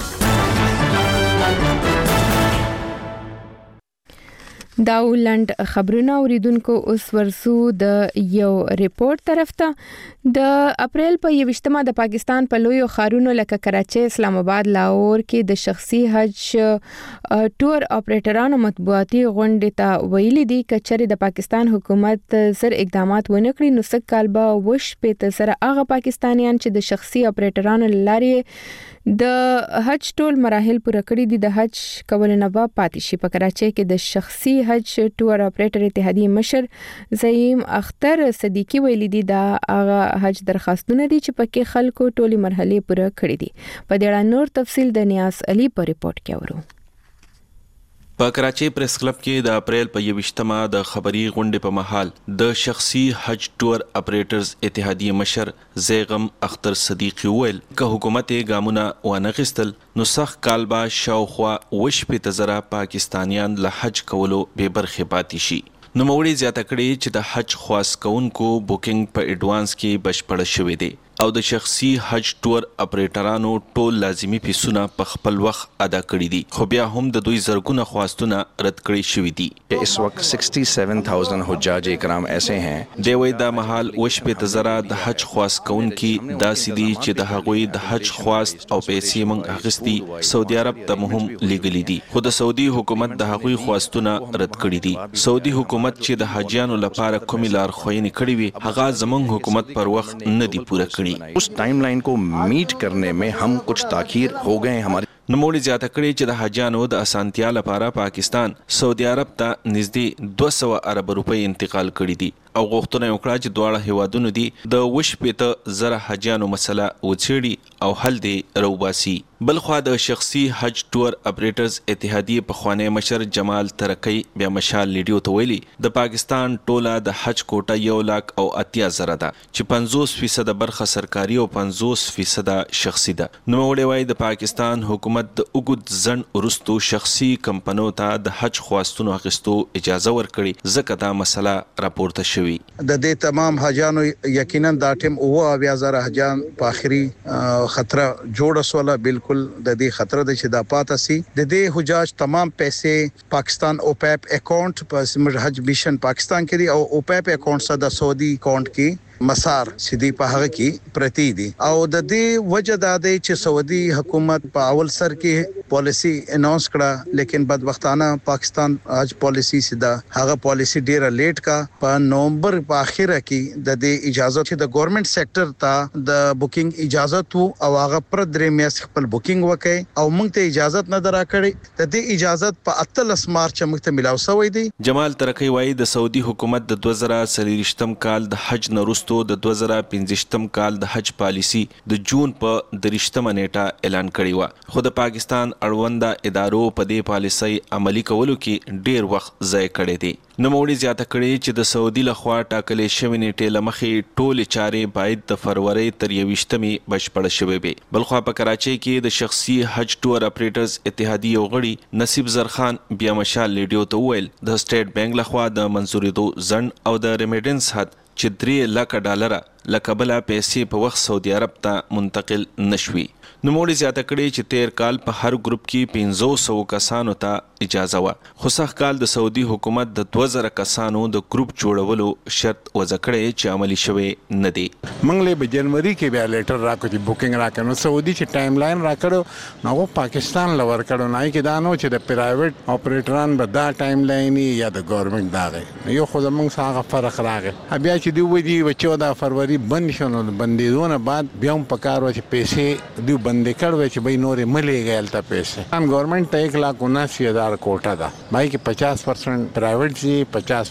دا ولند خبرونه اوریدونکو اوس ورسو د یو ریپورت طرف ته د اپریل په 28مه د پاکستان په لویو ښارونو لکه کراچي، اسلام آباد، لاهور کې د شخصي حج ټور اپریټرانو مطبوعاتي غونډې ته ویلي دي کچره د پاکستان حکومت زر اقدامات ونه کړي نو سک کالبا وش په تسره هغه پاکستانیان چې د شخصي اپریټرانو لارې د حج ټول مراحل پوره کړی دي د حج کول نه با پاتې شي. په کراچي کې د شخصي حج ټور اپریټر اتحادیه مشر زعیم اختر صدیقی ویلي دي دا هغه حج درخواستونه دي چې پکې خلکو ټولي مرحله پوره کړې دي. په دې اړه نور تفصیل د نیاز علي په ریپورت کې اورو. په کراچي پریس کلب کې د اپریل په 28مه د خبري غونډې په مهال د شخصي حج ټور اپریټرز اتحادیه مشر زیغم اختر صدیقی ویل که حکومت ګامونه وانغستل نو سخت کالبا شاوخوا وش په تزره پاکستانیان له حج کولو به برخه پاتې شي. نو موړي زیاته کړي چې د حج خواص کونکو بوکینګ په ایڈوانس کې بشپړ شوی دی او د شخصي حج ټور اپریټرانو ټول لازمی فیسونه په خپل وخت ادا کړی دي خو بیا هم د دوی زرګونه خواستونه رد کړی شوی دي. اس وقت 67000 حجاج کرام ایسے ہیں دی وای د محل وش په تزرا د حج خواص کونکي داسې دي چې د هغوی د حج خواست او پیسې مونږ اخستي سعودي عرب ته مهم لګلی دي خو د سعودي حکومت د هغوی خواستونه رد کړی دي. سعودي حکومت چې د حاجیانو لپاره کومې لارښوونې کړې وي هغه زمونږ حکومت پر وخت نه دی پوره کړی. उस टाइमलाइन को मीट करने में हम कुछ ताखीर हो गए हैं. हमारे نوموړي زیاته کړي چې د حاجیانو د اسانتیا لپاره پاکستان سعودي عرب ته نږدې 200 ارب روپۍ انتقال کړي دي او غوښتنه وکړه چې دواړه هیوادونو دي د وش پېته زره حاجیانو مسله وڅېړي او حل دی روباسي. بلخوا د شخصي حج ټور اپریټرز اتحادیه په خوانی مشر جمال ترکی بیا مشال لیډیو ته ویلي د پاکستان ټوله د حج کوټه 1,80,000 ده چې 50% برخه سرکاري او 50% شخصي ده. نو وړي وای د پاکستان حکومت د اوګد ځن ورستو شخصي کمپنیو ته د حج خواستونو اخیستو اجازه ورکړي ځکه دا مسله راپورته شوې شوی. د دې تمام حاجانو یقینا دا ټیم 20000 حاجان په اخري خطر جوړ وسوله. بالکل د دې خطر د چې دا پاتې سي د دې حجاج تمام پیسې پاکستان اوپیپ اکاؤنٹ په حج مشن پاکستان کې دي او اوپیپ اکاؤنٹ سره د سعودي اکاؤنٹ کې مسار سیدی په هغه کې پرتی دي او د دې وجه دا دی چې سعودي حکومت په اول سر کې پالیسی اناونس کړه لیکن بدبختانه پاکستان اج پالیسی سیدا هغه پالیسی ډیره لیټ کا په نومبر په اخره کې د دې اجازه چې د ګورنمنت سېکټر ته د بوکینګ اجازه تو او هغه پر درې میاشتې خپل بوکینګ وکړي او موږ ته اجازه نه دراکړي. د دې اجازه په 18 مارچ موږ ته ملاو شوې دي. جمال ترقی وایي د سعودي حکومت د 2023م کال د حج نورست د 2015م کال د حج پالیسی د جون په 30مه نیټه اعلان کړی و خو د پاکستان اړونده ادارو په دې پالیسي عملی کولو کې ډیر وخت ضایع کړی دی. نوموړي زیاته کړې چې د سعودي لخوا ټاکلې شوې نیټې لمخې ټولې چارې باید د فروری تر 21مې بشپړ شوې وي. بلخوا په کراچۍ کې د شخصي حج ټور اپریټرز اتحادیې غړي نصیب زرخان بیا مشال لیډیو ته ویل د سټیټ بانک لخوا د منزورېدو ځنډ او د ریمیډنس حد چې $3 لک لکه بل پیسې په وخت سعودي عرب ته منتقل نشوي. نوموړي زیاته کړې چې تیر کال په هر گروپ کې 500 کسانو ته اجازه و خو سخت کال د سعودي حکومت د 2000 کسانو د گروپ جوړولو شرط وضع کړی چې عملی شوی نه دی. موږ له جنوري کې بیا لیټر راکړو چې بوکینګ راکړو. سعودي چې ټایم لاین راکړو نو پاکستان لور کړو نه کې دا نو چې د پرایویټ اپریټران به دا ټایم لاین یا د ګورنمنت داغه یو خو موږ سره فرق راغی. بیا چې دی وږي و 14 فروری بند شونه بندیدونه بعد بیا هم پکار و چې پیسې دی بندې کړو چې به نورې ملي غیلته پیسې هم ګورنمنت 1,79,000 کوټه ده بای کې 50% پرایویټ سي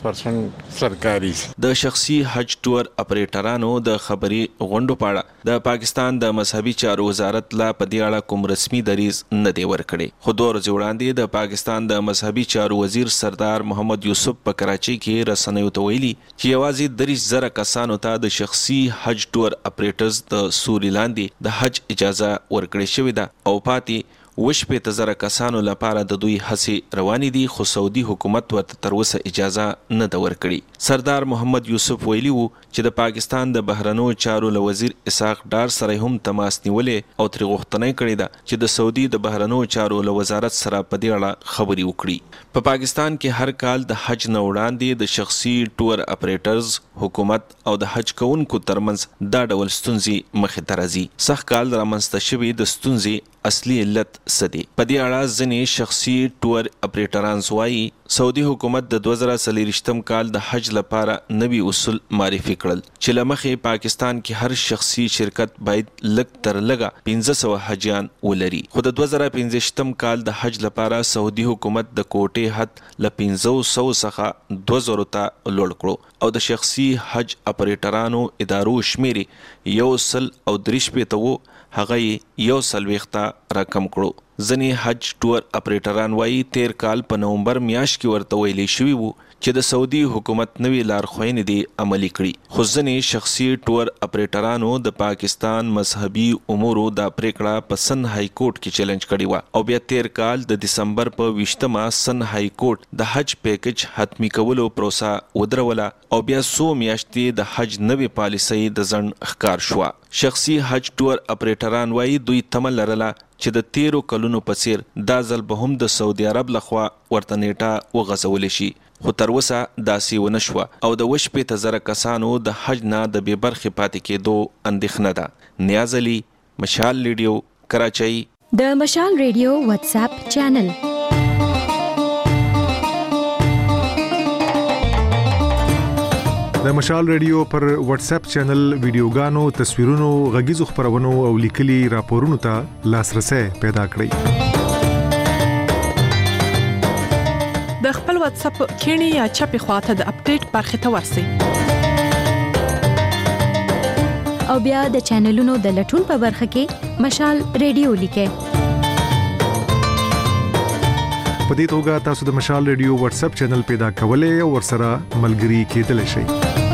50% سرکاري. د شخصي حج ټور اپریټرانو د خبري غونډو پاړه د پاکستان د مذهبي چارو وزارت لا په دې اړه کوم رسمي دریز نه دی ورکړی. خو 2 ورځې وړاندې د پاکستان د مذهبي چارو وزیر سردار محمد یوسف په کراچۍ کې رسنیو ته ویلي چې یوازې 30,000 کسانو ته د شخصي حج ټور اپریټرز د سوري لاندې د حج اجازه ورکړې شوې ده او پاتې 15,000 کسانو لپاره د دوی هڅې روانې دي خو سعودي حکومت ورته تر اوسه اجازه نه ده ورکړې. سردار محمد یوسف ویلي وو چې د پاکستان د بهرنیو چارو له وزیر اسحاق ډار سره هم تماس نیولې او ترې غوښتنه کړې ده چې د سعودي د بهرنیو چارو له وزارت سره په دې اړه خبرې وکړي. په پاکستان کې هر کال د حج نه وړاندې د شخصي ټور اپریټرز حکومت او د حج کوونکو ترمنځ دا ډول ستونزې مخې ته راځي. سخت کال رامنځته شوي د ستونزې اصلي علت سدي. په دې اړه ځینې شخصي ټور اپریټران وایي سعودي حکومت د 2023م کال د حج لپاره نوي اصول معرفي کړل چې لمخې پاکستان کې هر شخصي شرکت باید لږ تر لږه 1500 حجیان ولري. خو د 2015م کال د حج لپاره سعودي حکومت د کوټې حد له 500 څخه 2000 ته لوړ کړو او د شخصي حج اپریټرانو ادارو شمیرې 130 ته وو هغه 140 رقم کړو. ځنې حج ټور اپریټران وایي تیر کال په نومبر میاشت کې ورته ویلي شوی وو چې د سعودي حکومت نوی لارښوونې دي عملي کړي خو ځنې شخصي ټور اپریټرانو د پاکستان مذهبي امورو د پریکړه په سن های کورټ کې چیلنج کړی و او بیا تیر کال د دسمبر په 20مه سن های کورټ د حج پیکج حتمی کولو پروسه ودروله او بیا 100 میاشتې د حج نوی پالیسي د ځنډ ښکار شو. شخصي حج ټور اپریټران وایي دوی تمه لرله چې د 13 کلونو په څیر دا ځل به هم د سعودي عرب لخوا ورته نیټه وغځول شي خو تر اوسه داسې ونه شوه او د 15,000 کسانو د حج نه د بې برخې پاتې کېدو اندېښنه ده. نیاز علي، مشال ریډیو، کراچۍ. د مشال ریډیو واتس اپ چینل د مشال ریډیو پر واتس اپ چینل ویډیوګانو، تصویرونو، غږیزو خبرونو او لیکلي راپورونو ته لاسرسي پیدا کړئ. د خپل واتس اپ کینی یا چپی خواته د اپډیټ برخه ته ورسئ او بیا د چینلونو د لټون په برخه کې مشال ریډیو لیکئ. په دې توګه تاسو د مشال ریډیو واتس اپ چینل پیدا کولای او ورسره ملګري کېدلی شئ.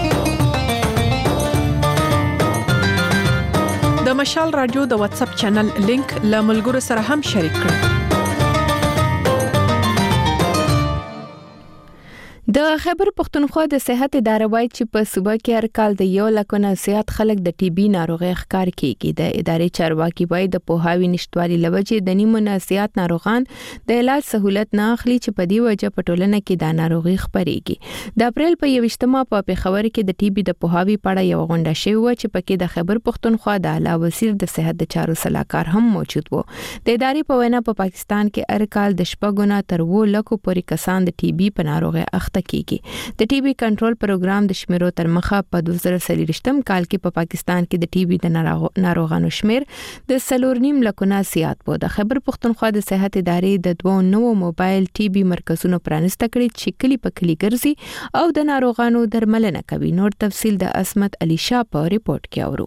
د مشال رادیو د واتس اپ چینل لینک له ملګرو سره هم شریک کړئ. د خیبر پختونخوا د صحت ادارې وایي چې په صوبه کې هر کال د 1 لک نه زیات خلک د ټي بي ناروغي ښکار کیږي. د ادارې چارواکي وایي د پوهاوی نشټوالي لوجې د نیمو نه زیات ناروغان د علاج سہولت نه اخلي چې په دې وجه په ټولنه کې د ناروغي خپريږي. د اپریل په 28مه په پیښور کې د ټي بي د پوهاوی په اړه یو غونډه شوې و چې پکې د خیبر پختونخوا د اعلی وزیر د صحت د چارو صلاحکار هم موجود و. د ادارې په وینا په پاکستان کې هر کال د شپږونه تر 2 لکو پورې کسان د ټي بي په ناروغي اخته کیږي. د ټي بي کنټرول پروګرام د شمیرو تر مخه په 2023م کال کې په پاکستان کې د ټي بي د ناروغانو شمیر د 4.5 لکونه زیات و. د خیبر پختونخوا د صحت ادارې د 2 نوو موبایل ټي بي مرکزونو پرانسته کړي چې کلی په کلی ګرځي او د ناروغانو درملنه کوي. نور تفصیل د اسمت علي شاه په ریپورت کې اورو.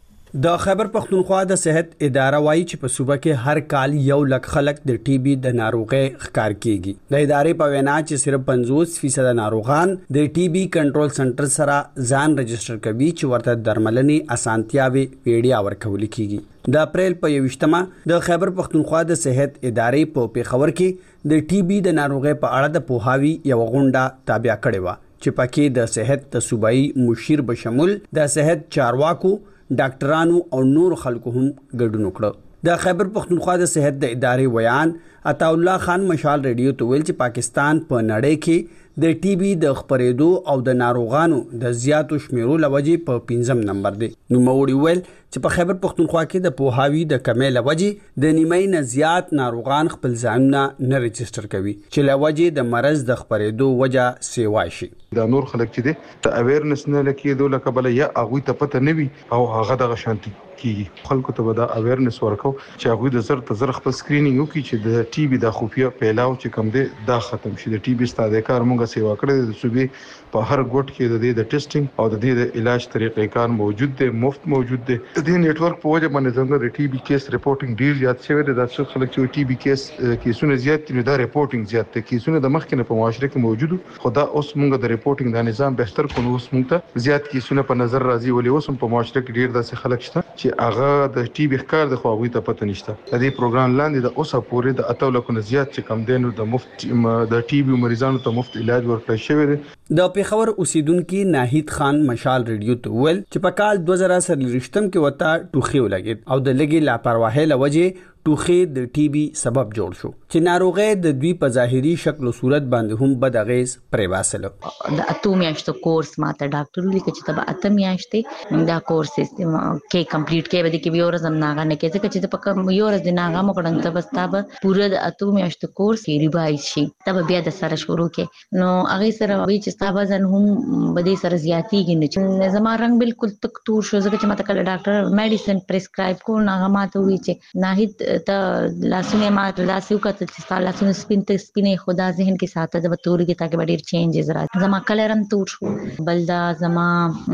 د خیبر پختونخوا د صحت اداره وایي چې په صوبه کې هر کال 1 لک خلک د ټي بي د ناروغي ښکار کیږي. د ادارې په وینا چې صرف 50% ناروغان د ټي بي کنټرول سنټر سره ځان رجسټر کوي چې ورته درملنې اسانتیاوي ویډیا ورکول کیږي. د اپریل په 28مه د خیبر پختونخوا د صحت ادارې په پیښور کې د ټي بي د ناروغي په اړه د پوهاوی یو غونډه تابع کړې و چې پکې د صحت د صوبایي مشیر بشمول د صحت چارواکو ډاکټرانو او نور خلکو هم ګډون وکړ. د خیبر پختونخوا د صحت د ادارې ویان عطا الله خان مشال ریډیو ته ویل چې پاکستان په نړۍ کې د ټي بي د خپرېدو او د ناروغانو د زیاتو شمیرو لوجې په 5م نمبر دی. نو موړي ویل چې په خیبر پختونخوا کې د پوهاوی د کمې لوجې د نیمه نه زیات ناروغان خپل ځانونه نه رجسټر کوي چې لوجې د مرز د خپرېدو وجه سیوا شي. دا نور خلک چې دي د اویرنس نه لکېدو لکه بل یا هغه ته پته نه وي او هغه د شانتي کیږي. خلکو ته به دا اویرنس ورکو چې هغه د زر تزر خپل سکرینینګ وکړي چې د ټي بي د خفیه پیلاو چې کم دی دا ختم شي. د ټي بي ستاده کار مونږه سیوا کړې د صوبې په هر ګوټ کې د دې د ټیسټینګ او د دې د علاج طریقې کار موجود دی، مفت موجود دی. د دې نتورک په وجه باندې څنګه د ټي بي کیس ریپورټینګ ډیر زیات شوی دی. دا څو خلک چې ټي بي کیسونه زیات دي دا ریپورټینګ زیات دي. کیسونه د مخکنه په معاشره کې موجود خو دا اوس مونږ د ریپورټینګ د نظام بهتر کړو. اوس مونږ ته زیات کیسونه په نظر راځي ولې اوس په معاشره کې ډیر داسې خلک شته چې هغه د ټي بي ښکار د خواږي ته پته نشته. د دې پروګرام لاندې د اوسه پورې د 8 لکونه زیات چې کم دینو د مفت د ټي بي مریضانو ته مفت علاج ورکړل شوی دی. د پیښور اوسیدونکو ناهید خان مشال ریډیو ته ویل چې په کال 2023م کې وتا ټوخي ولګید او د لګي لاپرواهي لوجې ټوخي د ټي بي سبب جوړ شو چې ناروغي د دوی په ظاهري شکل او صورت باندې هم بد اغیز پرې واسله. د اتو میاشتو کورس ماته ډاکټر لیکي چې تبه اته میاشتې دا کورس کې کمپلیټ کې بده کې یو ورځ ناغه نه کې ځکه چې په یو ورځ ناغه مکړن ته بس تابه پوره د اتو میاشتو کورس کې ریوایز شي تبه بیا د سره شروع کې نو هغه سره وی چې تابه ځن هم بده سره زیاتیږي نه چې زما رنگ بالکل تک تور شو ځکه چې ماته کله ډاکټر میډیسن پرسکرایب کول ناغه ماته وی چې ناهید ته لاسونه ما لاسو کته چې لاسونه سپینې خدا ذهن کې ساته د توري کې تاکي ډېر چینجز راځي. زما کلرم تور شو بل دا زما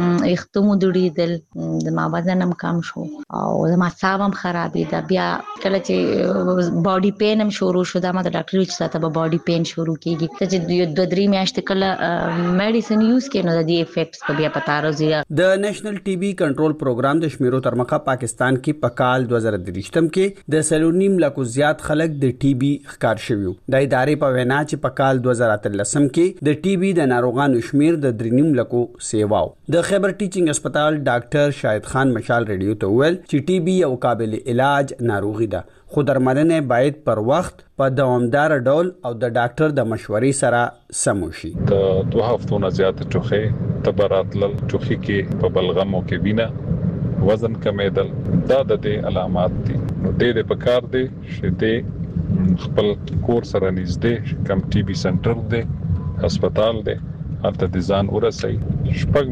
اختمو دړي د ما وزنم کم شو او زما صابم خرابې دا بیا کله چې باډي پین هم شروع شو دا ما د ډاکټر وچ ساته به باډي پین شروع کیږي چې 2-3 میاشتې کله میډیسن یوز کینو د دې افیکټس په بیا پتا راځي. د نېشنل ټي بي کنټرول پروګرام د شمیرو تر مخه پاکستان کې په کال 2023م کې د 4.5 لکو زیات خلک د ټي بي ښکار شوی. د ادارې په وینا چې په کال 2013م کې د ټي بي د ناروغانو شمیر د 3.5 لکو سیواو. د خیبر ټیچینګ هسپتال ډاکټر شاهد خان مشال ریډیو ته ویل چې ټي بي یو قابل علاج ناروغي ده خو درملنه باید پر وخت په دوامدار ډول او د ډاکټر د مشورې سره سم وشي. د 2 هفتو نه زیات ټوخي تبراتل ټوخي کې په بلغمو کې وینه وزن کمیدل دا د دې علامات دي. د پکار دی چې د خپل کور سره نږدې کم ټي بي سنټر دی هسپتال دی هلته د ځان ورسي. 6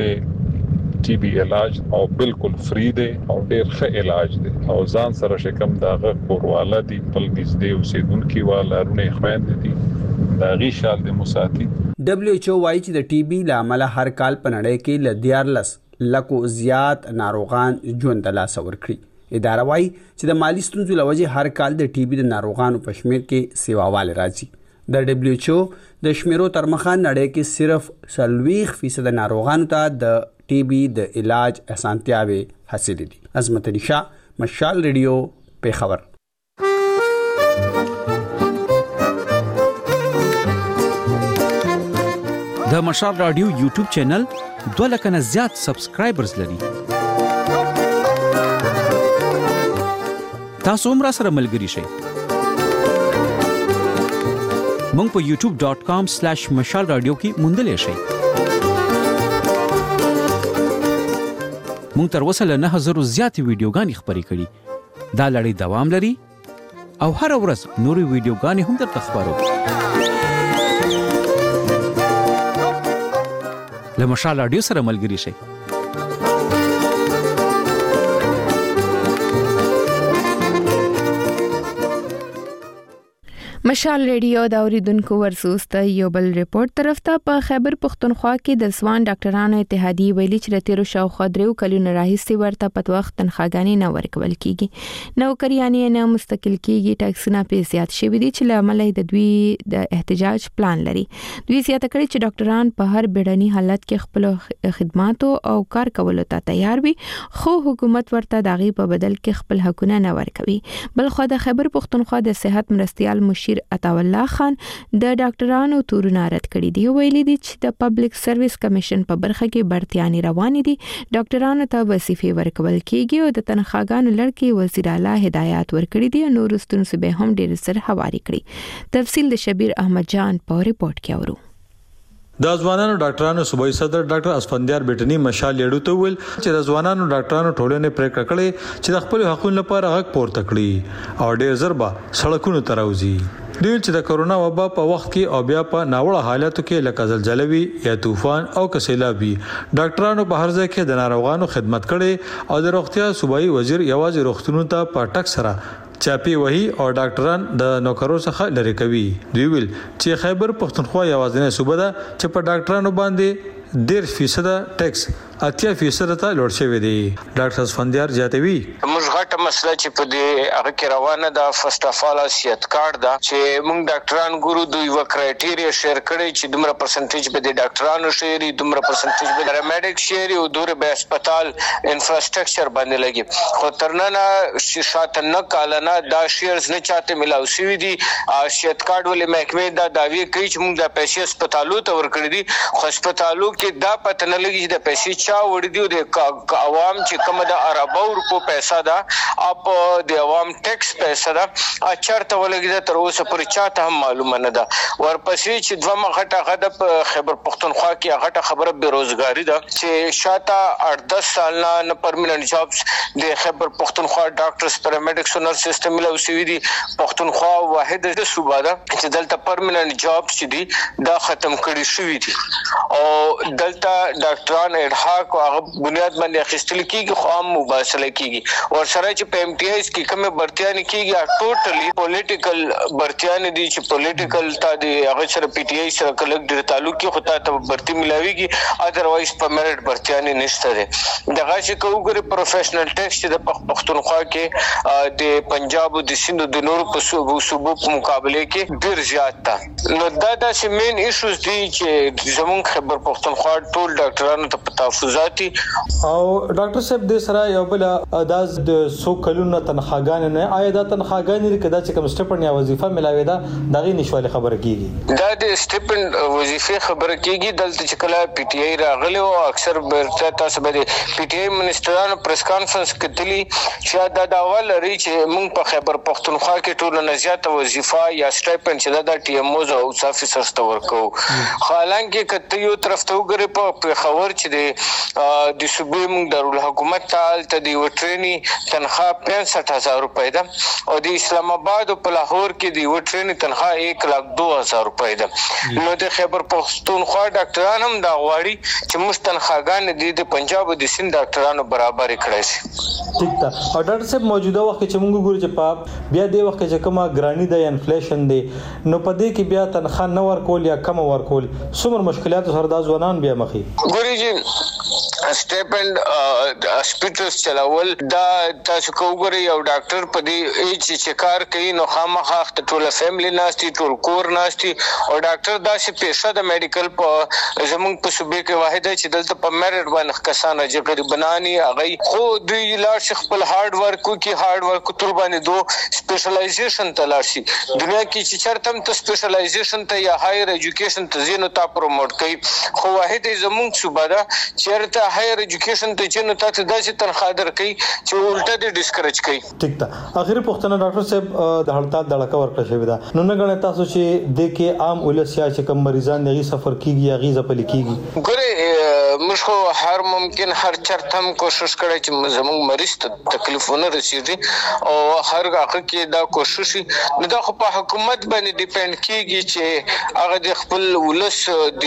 میاشتې ټي بي علاج او بالکل فری دی او ډېر ښه علاج دی او ځان سره شکم داغه کورواله دی خپل نږدې اوسیدونکو والارونه خويند دي دا غي شال د مساتی. WHO وايي چې د ټي بي لامل هر کال په نړۍ کې ل 14 لکو زیات ناروغان ژوند له لاس ورکړي. اداره وايي چې د مالی ستونزو لوجې هر کال د ټي بي د ناروغانو په شمیر کې سیواواله راځي. د WHO د شمیرو تر مخه نړۍ کې صرف 40% ناروغانو ته د ټي بي د علاج اسانتیاوي حاصل دي. عظمت علي شاه مشال ریډیو پیښور. د مشال رادیو یوټیوب چینل 2 لک نه زیات سبسکرایبرز لري. تاسو هم سره ملګري شئ. مونږ په youtube.com/mashalradio کې موندلې شئ. مونږ تر اوسه له 9000 زیات ویډیوګانې خپرې کړي. دا لړۍ دوام لري او هر ورځ نورې ویډیوګانې هم درته خبرو. له مشال رادیو سره ملګري شئ. مشال ریډیو دا اوریدونکو ورسوسته یو بل ریپورت طرف ته په خیبر پختونخوا کې د ځوان ډاکټرانو اتحادیه ویلي چې د تیرو شاوخوا 3 کلونو راهیسې ورته په وخت تنخواګانې نه ورکول کیږي. نوکریانې نه مستقل کیږي. ټاکسونه په زیات شوي دي چې لامل د دوی د احتجاج پلان لري. دوی زیاته کړي چې ډاکټران په هر بیړني حالت کې خپل خدماتو او کار کولو ته تیار وي، خو حکومت ورته داغي په بدل کې خپل حقونه نه ورکوي. بلخو د خیبر پختونخوا د صحت مرستيال مشیر عطا الله خان د ډاکټرانو تورونه رد کړي دي. ویلي دي چې د پبلک سرویس کمیشن په برخه کې برتياني روان دي. ډاکټرانو ته وظیفې ورکول کیږي او د تنخواګانو لړ کې وزیر اعلی هدایت ورکړي دي. نور ستونزې به هم ډېر سر حواله کړي. تفصیل د شبیر احمد جان په ریپورت کې اورو. د ځوانانو ډاکټرانو صوبایي صدر ډاکټر اسفندیار بیٹنی مشال لیډو ته ویل چې د ځوانانو ډاکټرانو ټولنې پریکړه کړې چې د خپل حقوقو لپاره حق پورته کړي او ډېر ضربه سړکونو ته راوځي. دوی چې د کرونا وبا په وخت کې او بیا په ناوړه حالاتو کې لکه زلزلې وي یا طوفان او کسیلاب وي، ډاکټرانو په هر ځای کې د ناروغانو خدمت کړي او د روغتیا صوبایي وزیر یوازې روغتونونو ته په ټک سره چاپی وهي او ډاکټران د نوکرو څخه لری کوي. دوی ویل چې خیبر پختونخوا یوازینی صوبه ده چې په ډاکټرانو باندې 1.5% ټیکس 80% ته لوړ شوی دی. ډاکټر اسفندیار جاتوي موږ غټه مسله چې په دې هغه کې روانه ده. فرست اف ال سیادت کارت دا چې موږ ډاکټران ګورو دوی و کرایټیریا شیر کړي چې دومره پرسنټیج به د ډاکټرانو شيري، دومره پرسنټیج به د میډیک شيري او دوره به هسپتال انفراستراکچر باندې لګي. خو ترنه شاته نه کالنه دا شیرز نه چاته ملاو شوی دي. سیادت کارت ولې محکمه دا داوی کوي چې موږ د پیسې هسپتالو ته ورکړي دي، خو هسپتالو کې دا پته نه لګي چې د پیسې وړي دی. د عوام چې کوم د اربو روپو پیسې ده اپ د عوام ټیکس پیسې ده اچرته ولګي تر اوسه پورې چاته هم معلومه نه ده. ورپسې چې دوه غټه غده په خیبر پختونخوا کې غټه خبره بیروزګاری ده چې شاته 8-10 سال نه پرمننت جابز د خیبر پختونخوا ډاکټرز پیرامیډکس او نرس سیستم له وسوي دي. پختونخوا واحد د صوبه ده چې دلته پرمننت جابز چې دي دا ختم کړي شوی دي او دلته ډاکټران اډهاک او بنیاد باندې اخیستل کیږي، خو هم مباصله کیږي. او سره چې په ام ټي ایس کې کومه برتیان کیږي ټوټلی پولیټیکل برتیان دي چې پولیټیکل تا دي هغه سره پی ټی آی سره کلک ډیر تعلق کې خو ته برتی ملاويږي، اذروایز په میرټ برتیان نشته ده. دغه چې کوګره پروفیشنل ټیکس د پختونخوا کې د پنجاب او د سند د نور په صوبو په مقابله کې ډیر زیات ده. نو دا د مین ایشوز دي چې زموږ خبر پختونخوا ټول ډاکټرانو ته تحفظاتي او ډاکټر صاحب د سره یو بل انداز د 100 کلونو تنخواګان نه آیا دا تنخواګان کدا چې کوم سټپن یا وظیفه ملاوي دا دغه نشواله خبره کیږي. دا د سټپن وظیفه خبره کیږي دلته چې کله پی ټی آی راغلی او اکثر برته تاسو به پی ټی آی منسټرانو پریس کانفرنس کتلی چې دا اول لري چې موږ په خیبر پختونخوا کې ټول نه زیاته وظیفه یا سټپن چې دا ټی ام اوز او افیسرز ته ورکو. حالانکه کته یو طرف ته وګوري په خبر چې د صوبې موږ دارالحکومت ته د وټرینی تنخواه 65000 روپۍ ده او د اسلام آباد او په لاهور کې د وټرینی تنخواه 1,02,000 روپۍ ده. نو د خیبر پختونخوا ډاکټران هم دا غواړي چې موږ تنخواګان د پنجاب او د سند ډاکټرانو برابر کړي شي. ٹھیک ده. او ډاکټر صاحب موجوده وخت چې موږ ګورو چې په بیا د وخت چې کومه ګرانی د انفلیشن دی نو په دې کې بیا تنخواه نه ورکول یا کم ورکول څومره مشکلات سره د ځوانان بیا مخې ګوري چې سټیپند هاسپټلز چلاول دا تاسو کوګوري یو ډاکټر په دې چې کار کوي نو خامخا ټول فیملی ناشتي ټول کور ناشتي او ډاکټر دا چې پیسې د میډیکل په زمونږ په صوبې کې واحده چې دلته په میرټ باندې کسانه چې بناني هغه خو دوی لاړ شي خپل هارد ورک کوي هارد ورک تر باندې دو سپیشلایزیشن ته لاړ شي دنیا کې چې چرته ته سپیشلایزیشن ته یا هایر ایجوکیشن ته زینو تا پروموټ کوي خو واحد زمونږ صوبه دا چیرته هایر ایجوکیشن ته چې نو تاسو داسې تنخواه درکوي چې الټا دې ډیسکریج کوي. ټیک ده. اخیری پوښتنه ډاکټر صاحب د هړتال د لکه ورکړه شوی دا نو نه غواړم تاسو چې د کې عام ولسیا چې کوم مریضان دغه سفر کیږي یا غیزه پلي کیږي ګوره موږ خو هر ممکن هر چرته هم کوشش کړی چې زموږ مریض ته تکلیفونه رسیږي او هر هغه کې دا کوشش نه دا خو په حکومت باندې ډیپند کیږي چې هغه د خپل ولس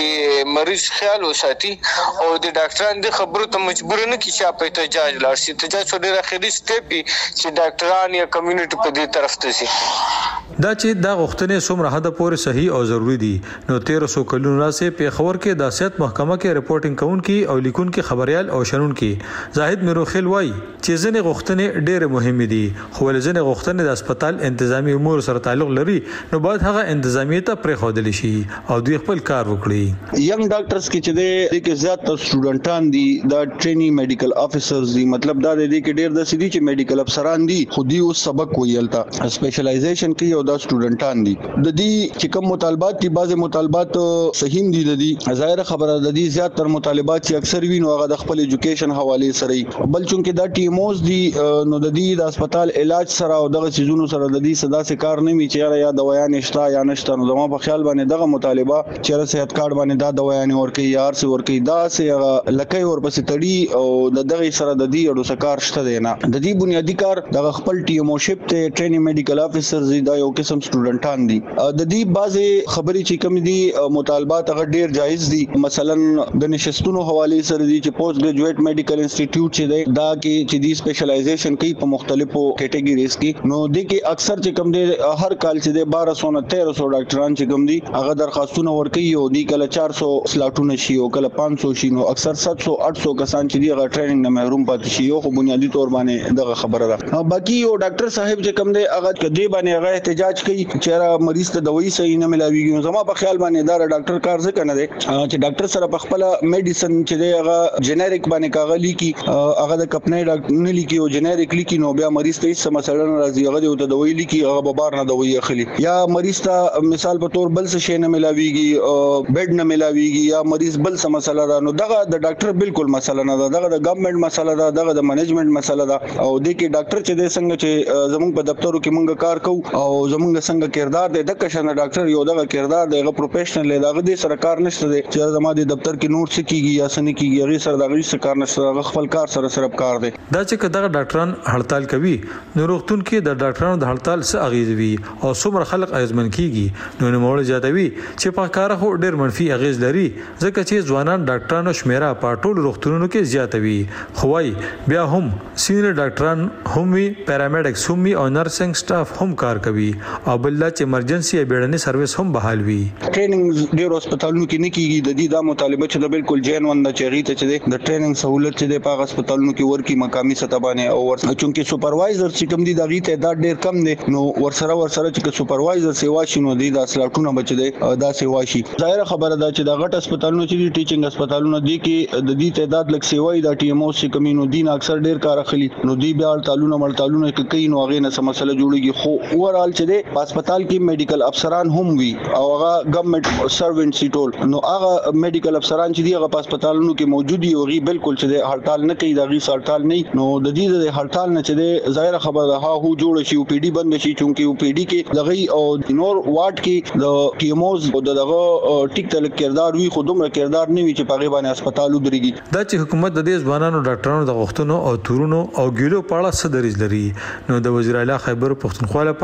د مریض خیال وساتي او د ډاکټرانو د خبرو ته مجبور نه کی چې په احتجاج لاړ شي. احتجاج ډیر اخیری سټیپ چې ډاکټران یا کمیونټي په دې طرف ته شي. دا چې دا غوښتنې څومره حد پورې صحیح او ضروری دي نو 1300 کلونو راځي په خبر کې د سیاست محکمه کې رپورټینګ کوونکی او لیکونکي خبريال او شنونکي زاهد میروخیل وای چې ځنې غوښتنې ډېر مهمه دي خو ځنې غوښتنې د هسپتال انتظامی امور سره تعلق لري نو باید هغه انتظامیه ته پرې خودل شي او دوی خپل کار وکړي. ینګ ډاکټرز کې چې د کې زیات سټوډنټان دي دا ټرینی میډیکل افیسرز دي مطلب دا دی کې ډېر د سړي چې میډیکل افسران دي خو دوی اوس سبق ویلتا سپیشلایزیشن کې یو دا سټوډنټان دي د دې چې کوم مطالبات دي بعض مطالبات صحیح دي د دې ظاهر خبره د دې زیات تر مطالبات چې اکثر وینو هغه د خپل ایجوکیشن حواله سره بل چونکه دا ټیموز دي نو د دې د هسپتال علاج سره او دغه سيزونو سره د دې صدا سي کار نه می چې یا دوايا نشتا یا نشتا نو زموږ په خیال باندې دغه مطالبه چې صحت کارت باندې دا دوايا نه ورکي یار سي ورکي دا سي لکه ورپسې تړي او دغه سره د دې اړو سکار شته دی نه د دې بنیادی کار د خپل ټیموشپ ته ټریننګ میډیکل افیسر دا یو قسم سټوډنټان دي د دې بعضي خبرې چې کوم دي مطالبات هغه ډیر جایز دي مثلا د نشستونو حواله سره دي چې پوسټ ګریجویټ میډیکل انسټیټیوټ چې دی دا کې چې دی سپیشلایزیشن کوي په مختلفو کیټګریز کې نو د کې اکثر چې کوم دي هر کال چې دی 1200 ډاکټران چې کوم دي هغه درخواستونه ورکوي او دی کله 400 سلاټونه شي او کله 500 شي نو اکثر 700 800 کسان چې دی هغه ټریننګ نه محروم پاتې شي او بنیادی تور باندې دغه خبره ده. باقي یو ډاکټر صاحب چې کوم دی هغه کدی باندې هغه احتجاج کوي چې مریض ته دوايي صحیح نه ملاويږي نو زما په خیال باندې دا ډاکټر کار ځکه نه دی چې ډاکټر سره په خپل میډیسن چې دی هغه جنریک باندې کاغلی کی هغه د کپنې ډاکټر نه لیکي او جنریک لیکي نو بیا مریض ته هیڅ مسله نه راځي هغه د دوايي لیکي هغه به بار نه دوايي اخلي یا مریض ته مثال په تور بل څه شي نه ملاويږي بیډ نه ملاويږي یا مریض بل څه مسله ده نو دغه د ډاکټر بالکل مسله نه ده دغه د ګورنمنت مسله ده دغه د منیجمنت مسله ده او د کې ډاکټر چې د څنګه چې زموږ په دفترو کې مونږ کار کوو او زموږ څنګه کردار دی د کښنه ډاکټر یو دغه کردار دی هغه پروفیشنل دی دغه د سرکار نشته دی چې زموږ د دفتر کې نوٹ سکیږي یا سن کیږي هغه سره دغه سرکار نشته هغه خپل کار سره کار دی دا چې کله ډاکټران هړتال کوي نو روغتون کې د ډاکټرانو د هړتال څخه اغیز وي او څومره خلک اغیزمن کیږي نو نوموړ زیاتوي چې په کار خو ډیر منفي اغیز لري ځکه چې ځوانان ډاکټرانو شمیره په ټولو روغتونونو کې زیاتوي خوای بیا هم سینیئر ډاکټران هم وي پیرامیډکس هم وي او نرسنګ سټاف هم کار کوي او بل چې ایمرجنسي یا بیړني سرویس هم بحال وي. ټریننګ ډیر هسپتالونو کې نه کیږي د دې دا مطالبه چې د بالکل جین وند چغی ته چې د ټریننګ سہولت چې د هسپتالونو کې ورکی مقامي سطح باندې او چونکه سپروایزر چې کوم دي د غیته دا ډیر کم دي نو ورسره چې سپروایزر سیوا شینو دي د سلاټونه بچ دي دا سیوا شي ظاهر خبره ده چې د غټ هسپتالونو چې ټیچینګ هسپتالونو دي کې د دې تعداد لک سیوای د ټي ام او سی کمینو دین اکثر ډیر کار اخلي نو دی بیا تعلقونه کې کوي نو هغه نه مسله جوړيږي خو اورال چې د هسپتال کې میډیکل افسران هم وي او هغه ګورنمنت سروینټ سي ټول نو هغه میډیکل افسران چې دی هغه په هسپتالونو کې موجود دي او غي بالکل چې د هړتال نه کوي د غي هړتال نه نو د دې د هړتال نه چې د ظاهر خبره ده هو جوړ شي او پی ډي بند شي چونکه او پی ډي کې لغي او نور واټ کې د ټي ام اوز او دغه ټیک تل کردار وي خو دومره کردار نه وي چې په غیبانه هسپتال ودرېږي دا چې حکومت د دې ځوانانو ډاکټرانو د غوښتنو او تورونو او ګیلو په اړه څه دریځ لري نو د وزیر اعلی خیبر پښتونخوا لپاره د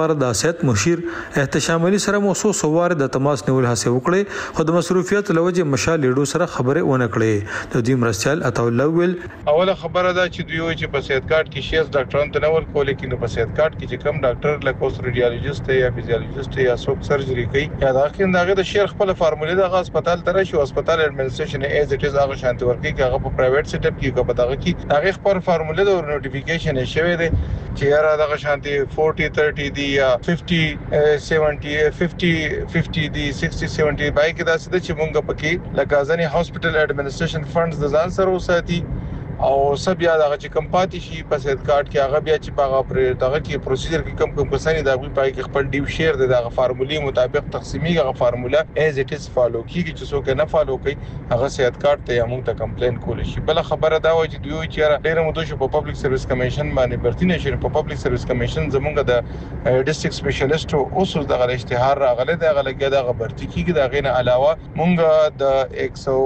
صحت مشیر احتشام علي سره موسو سوار د تماس نیول هڅه وکړي خو د مصروفیت لوجه مشال لیډو سره خبره ونه کړې د دې مرستيال اتول ویل اوله خبره ده چې دوی چې په صحت کارت کې شیز ډاکټرانو ته نور کول کې په صحت کارت کې چې کم ډاکټر لکه اوس ریډیالوجیست یا فزیولوژیست یا څوک سرجری کوي یا دغه د شیخ خپل فارموله د هسپتال تر شي هسپتال اډمنستریشن ایز اټ از هغه شانتي ورکي چې هغه په پرایویټ سیټ اپ کې کوي په دغه کې هغه خپل فارموله د نوټیفیکیشن شوی دی چې یاره دغه شانتي 40-30 دی یا 50-70 دی 60-70 بای کې دا څه چې مونږ پکې لکه ځنې هسپتال اډمنستریشن فندز د ځان سره وساتي او سب یا دغه چې کم پاتې شي په صحت کارت کې هغه بیا چې په هغه دغه کې پروسیجر کې کم کسانی دا غوي پای کې خپل ډیو شیر دغه فارمولې مطابق تقسیمي هغه فارموله ایز اټ از فالو کیږي چې څوک نه فالو کوي هغه صحت کارت ته موږ ته کمپلین کول شي بل خبره دا و چې دوی چې ډېر مو دوی په پبلک سرویس کمیشن باندې برتی نشي په پبلک سرویس کمیشن زمونږ د ډیسټریکټ سپیشلیسټ اوس دغه اشتهار راغله دغه لګي دغه برتی کیږي دغه نه علاوه مونږ د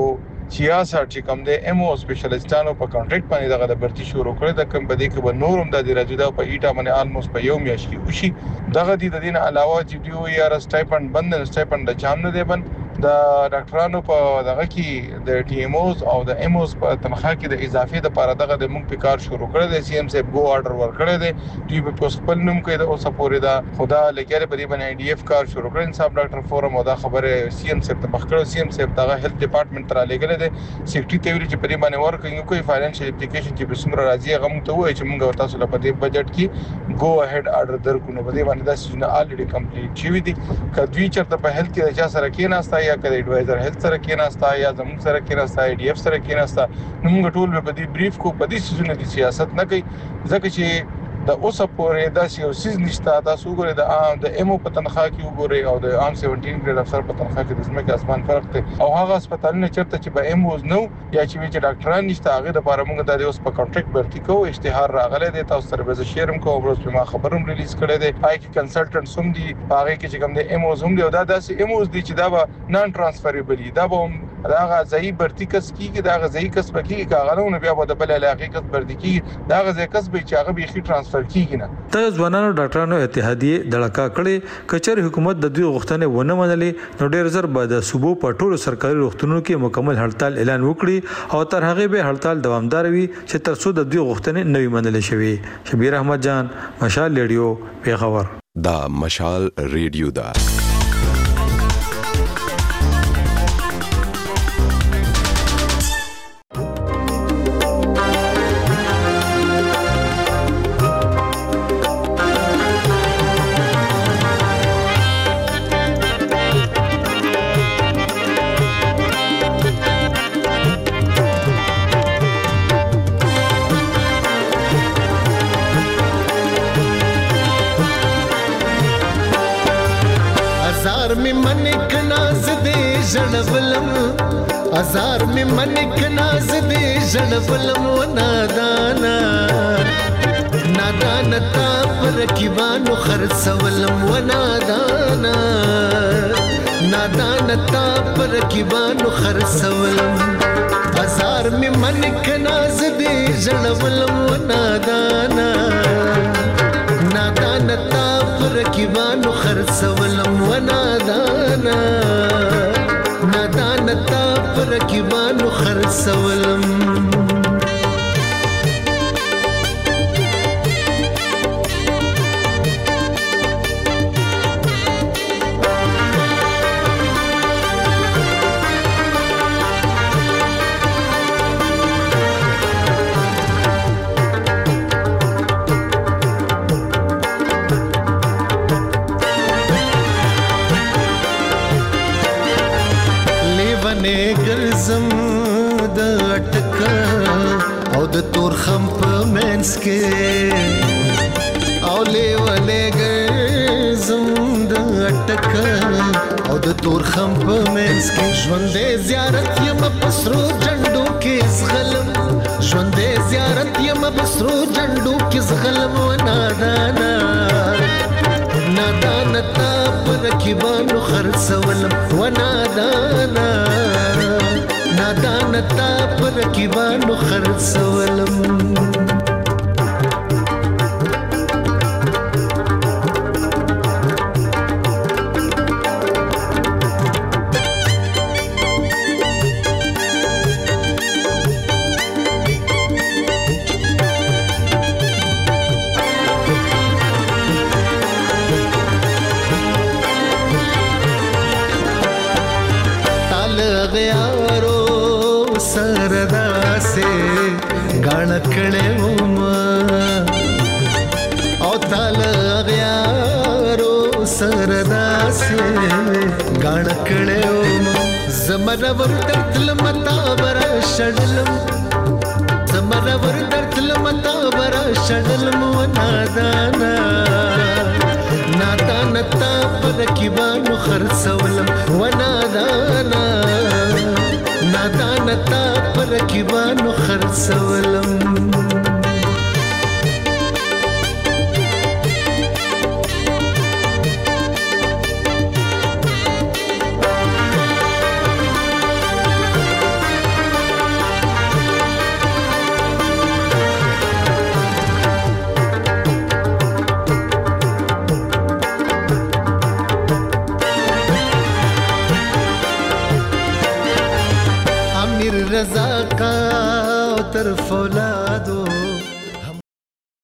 166 چې کوم د امو سپیشلیستانو په کانټریکټ باندې دغه برتی شروع کړی د کوم بده کې به نورم د راځي په ایټا باندې آلموست په یو میاشت کې وشي دغه د دین علاوه چې دیو یا سټایپند بند سټایپند د چام نه دی بند د ډاکټرانو په دغه کې د ټي ام اوز او د ام اوز په تنخواه کې د اضافه د لپاره دغه د مونږ په کار شروع کړی د سی ام صاحب ګو آرډر ورکړی دی دوی په خپل نوم کې د اوسه پورې دا خدا لګیره په دې باندې ډي اف کار شروع کړی انصاف ډاکټر فورم او دا خبره سی ام صاحب ته مخکړه سی ام صاحب دغه هیلث ډپارټمنټ تر لګیره دی سیفټي ته ویل چې په دې باندې ورکړي کوئی فاینانشل اپلیکیشن چې په سمره راځي هغه موږ ته وایي چې موږ تاسو لپاره په دې بجټ کې ګو اهيد آرډر درکو نو په دې باندې دا سونه الریډي کمپلیټ شوی دي کدوې چرته په هیلث کې چا سره کې ناستا یا کړي ایڈوایزر هیلث سره کې ناستا یا زموږ سره کې ناستا ای ډی اف سره کې ناستا نو موږ ټول په دې بریف کو په دې سيزونه کې سیاست نه کوي ځکه چې د اوسه پورې د سیاسي نشتا تاسو ګورئ د امو په تنخواه کې وګورئ او د عام 17 ګریډ افسر په تنخواه کې د زمکه اسمان فرق دی او هغه هسپتالونه چرته چې به امو نو یا چې ډاکټران نشته هغه د لپاره موږ د اوس په کانټریکټ برتی کوو اشتهار راغلی دی تاسو سره به شیرم کوو او په ما خبروم ریلیز کړی دی پای کې کنسلټنټس هم دي هغه کې چې کوم د امو هم دي او دا داسې امو دي چې دا به نان ترانسفریبل دي دا به دا غذایی برتی کس کیږي دا غذایی کس بکیږي کاغلونه بیا به د بل علاقې کس برتی کیږي دا غذایی کس به چې هغه به ترانسفر کیږي نه د ځوانانو ډاکټرانو اتحادیه دړکا کړي کچر حکومت د دوی غوښتنې ونه منلې نو ډېر زر بعد د صوبو په ټولو سرکاري روغتونونو کې مکمل هړتال اعلان وکړي او تر هغه به هړتال دوامدار وي چې تر څو د دوی غوښتنې نوي منل شي شبیر احمد جان مشال ریډیو پیښور دا مشال ریډیو دا ازار می منک ناز دې ژړولم و نادانا نادانا تا پر کیوانو خرڅولم و نادانا نادانا تا پر کیوانو خرڅولم ازار می منک ناز دې ژړولم و نادانا نادانا تا پر کیوانو خرڅولم و نادانا نادان تا پر کیوانو خرڅولم ګرځم د اٹک او د تور خم په منس کې او لیوالې ګرځم د اٹک او د تور خم په منس کې ژوندې زیارت یم پسرو جنډو کې زغلم ژوندې زیارت یم پسرو جنډو کې زغلم و نادانا نادانا تا پر کیوانو خرڅولم و نادانا نادانا تا پر کیوانو خرڅولم غاڼه کړې وما او تعالی غیارو سردا سي غاڼه کړې وما زمره ور درتل متا برا شړلم زمره ور درتل متا برا شړلم ونادانا نادانتا پر کیبانو خرڅولم ونادانا نادانتا پر کیبانو خرڅولم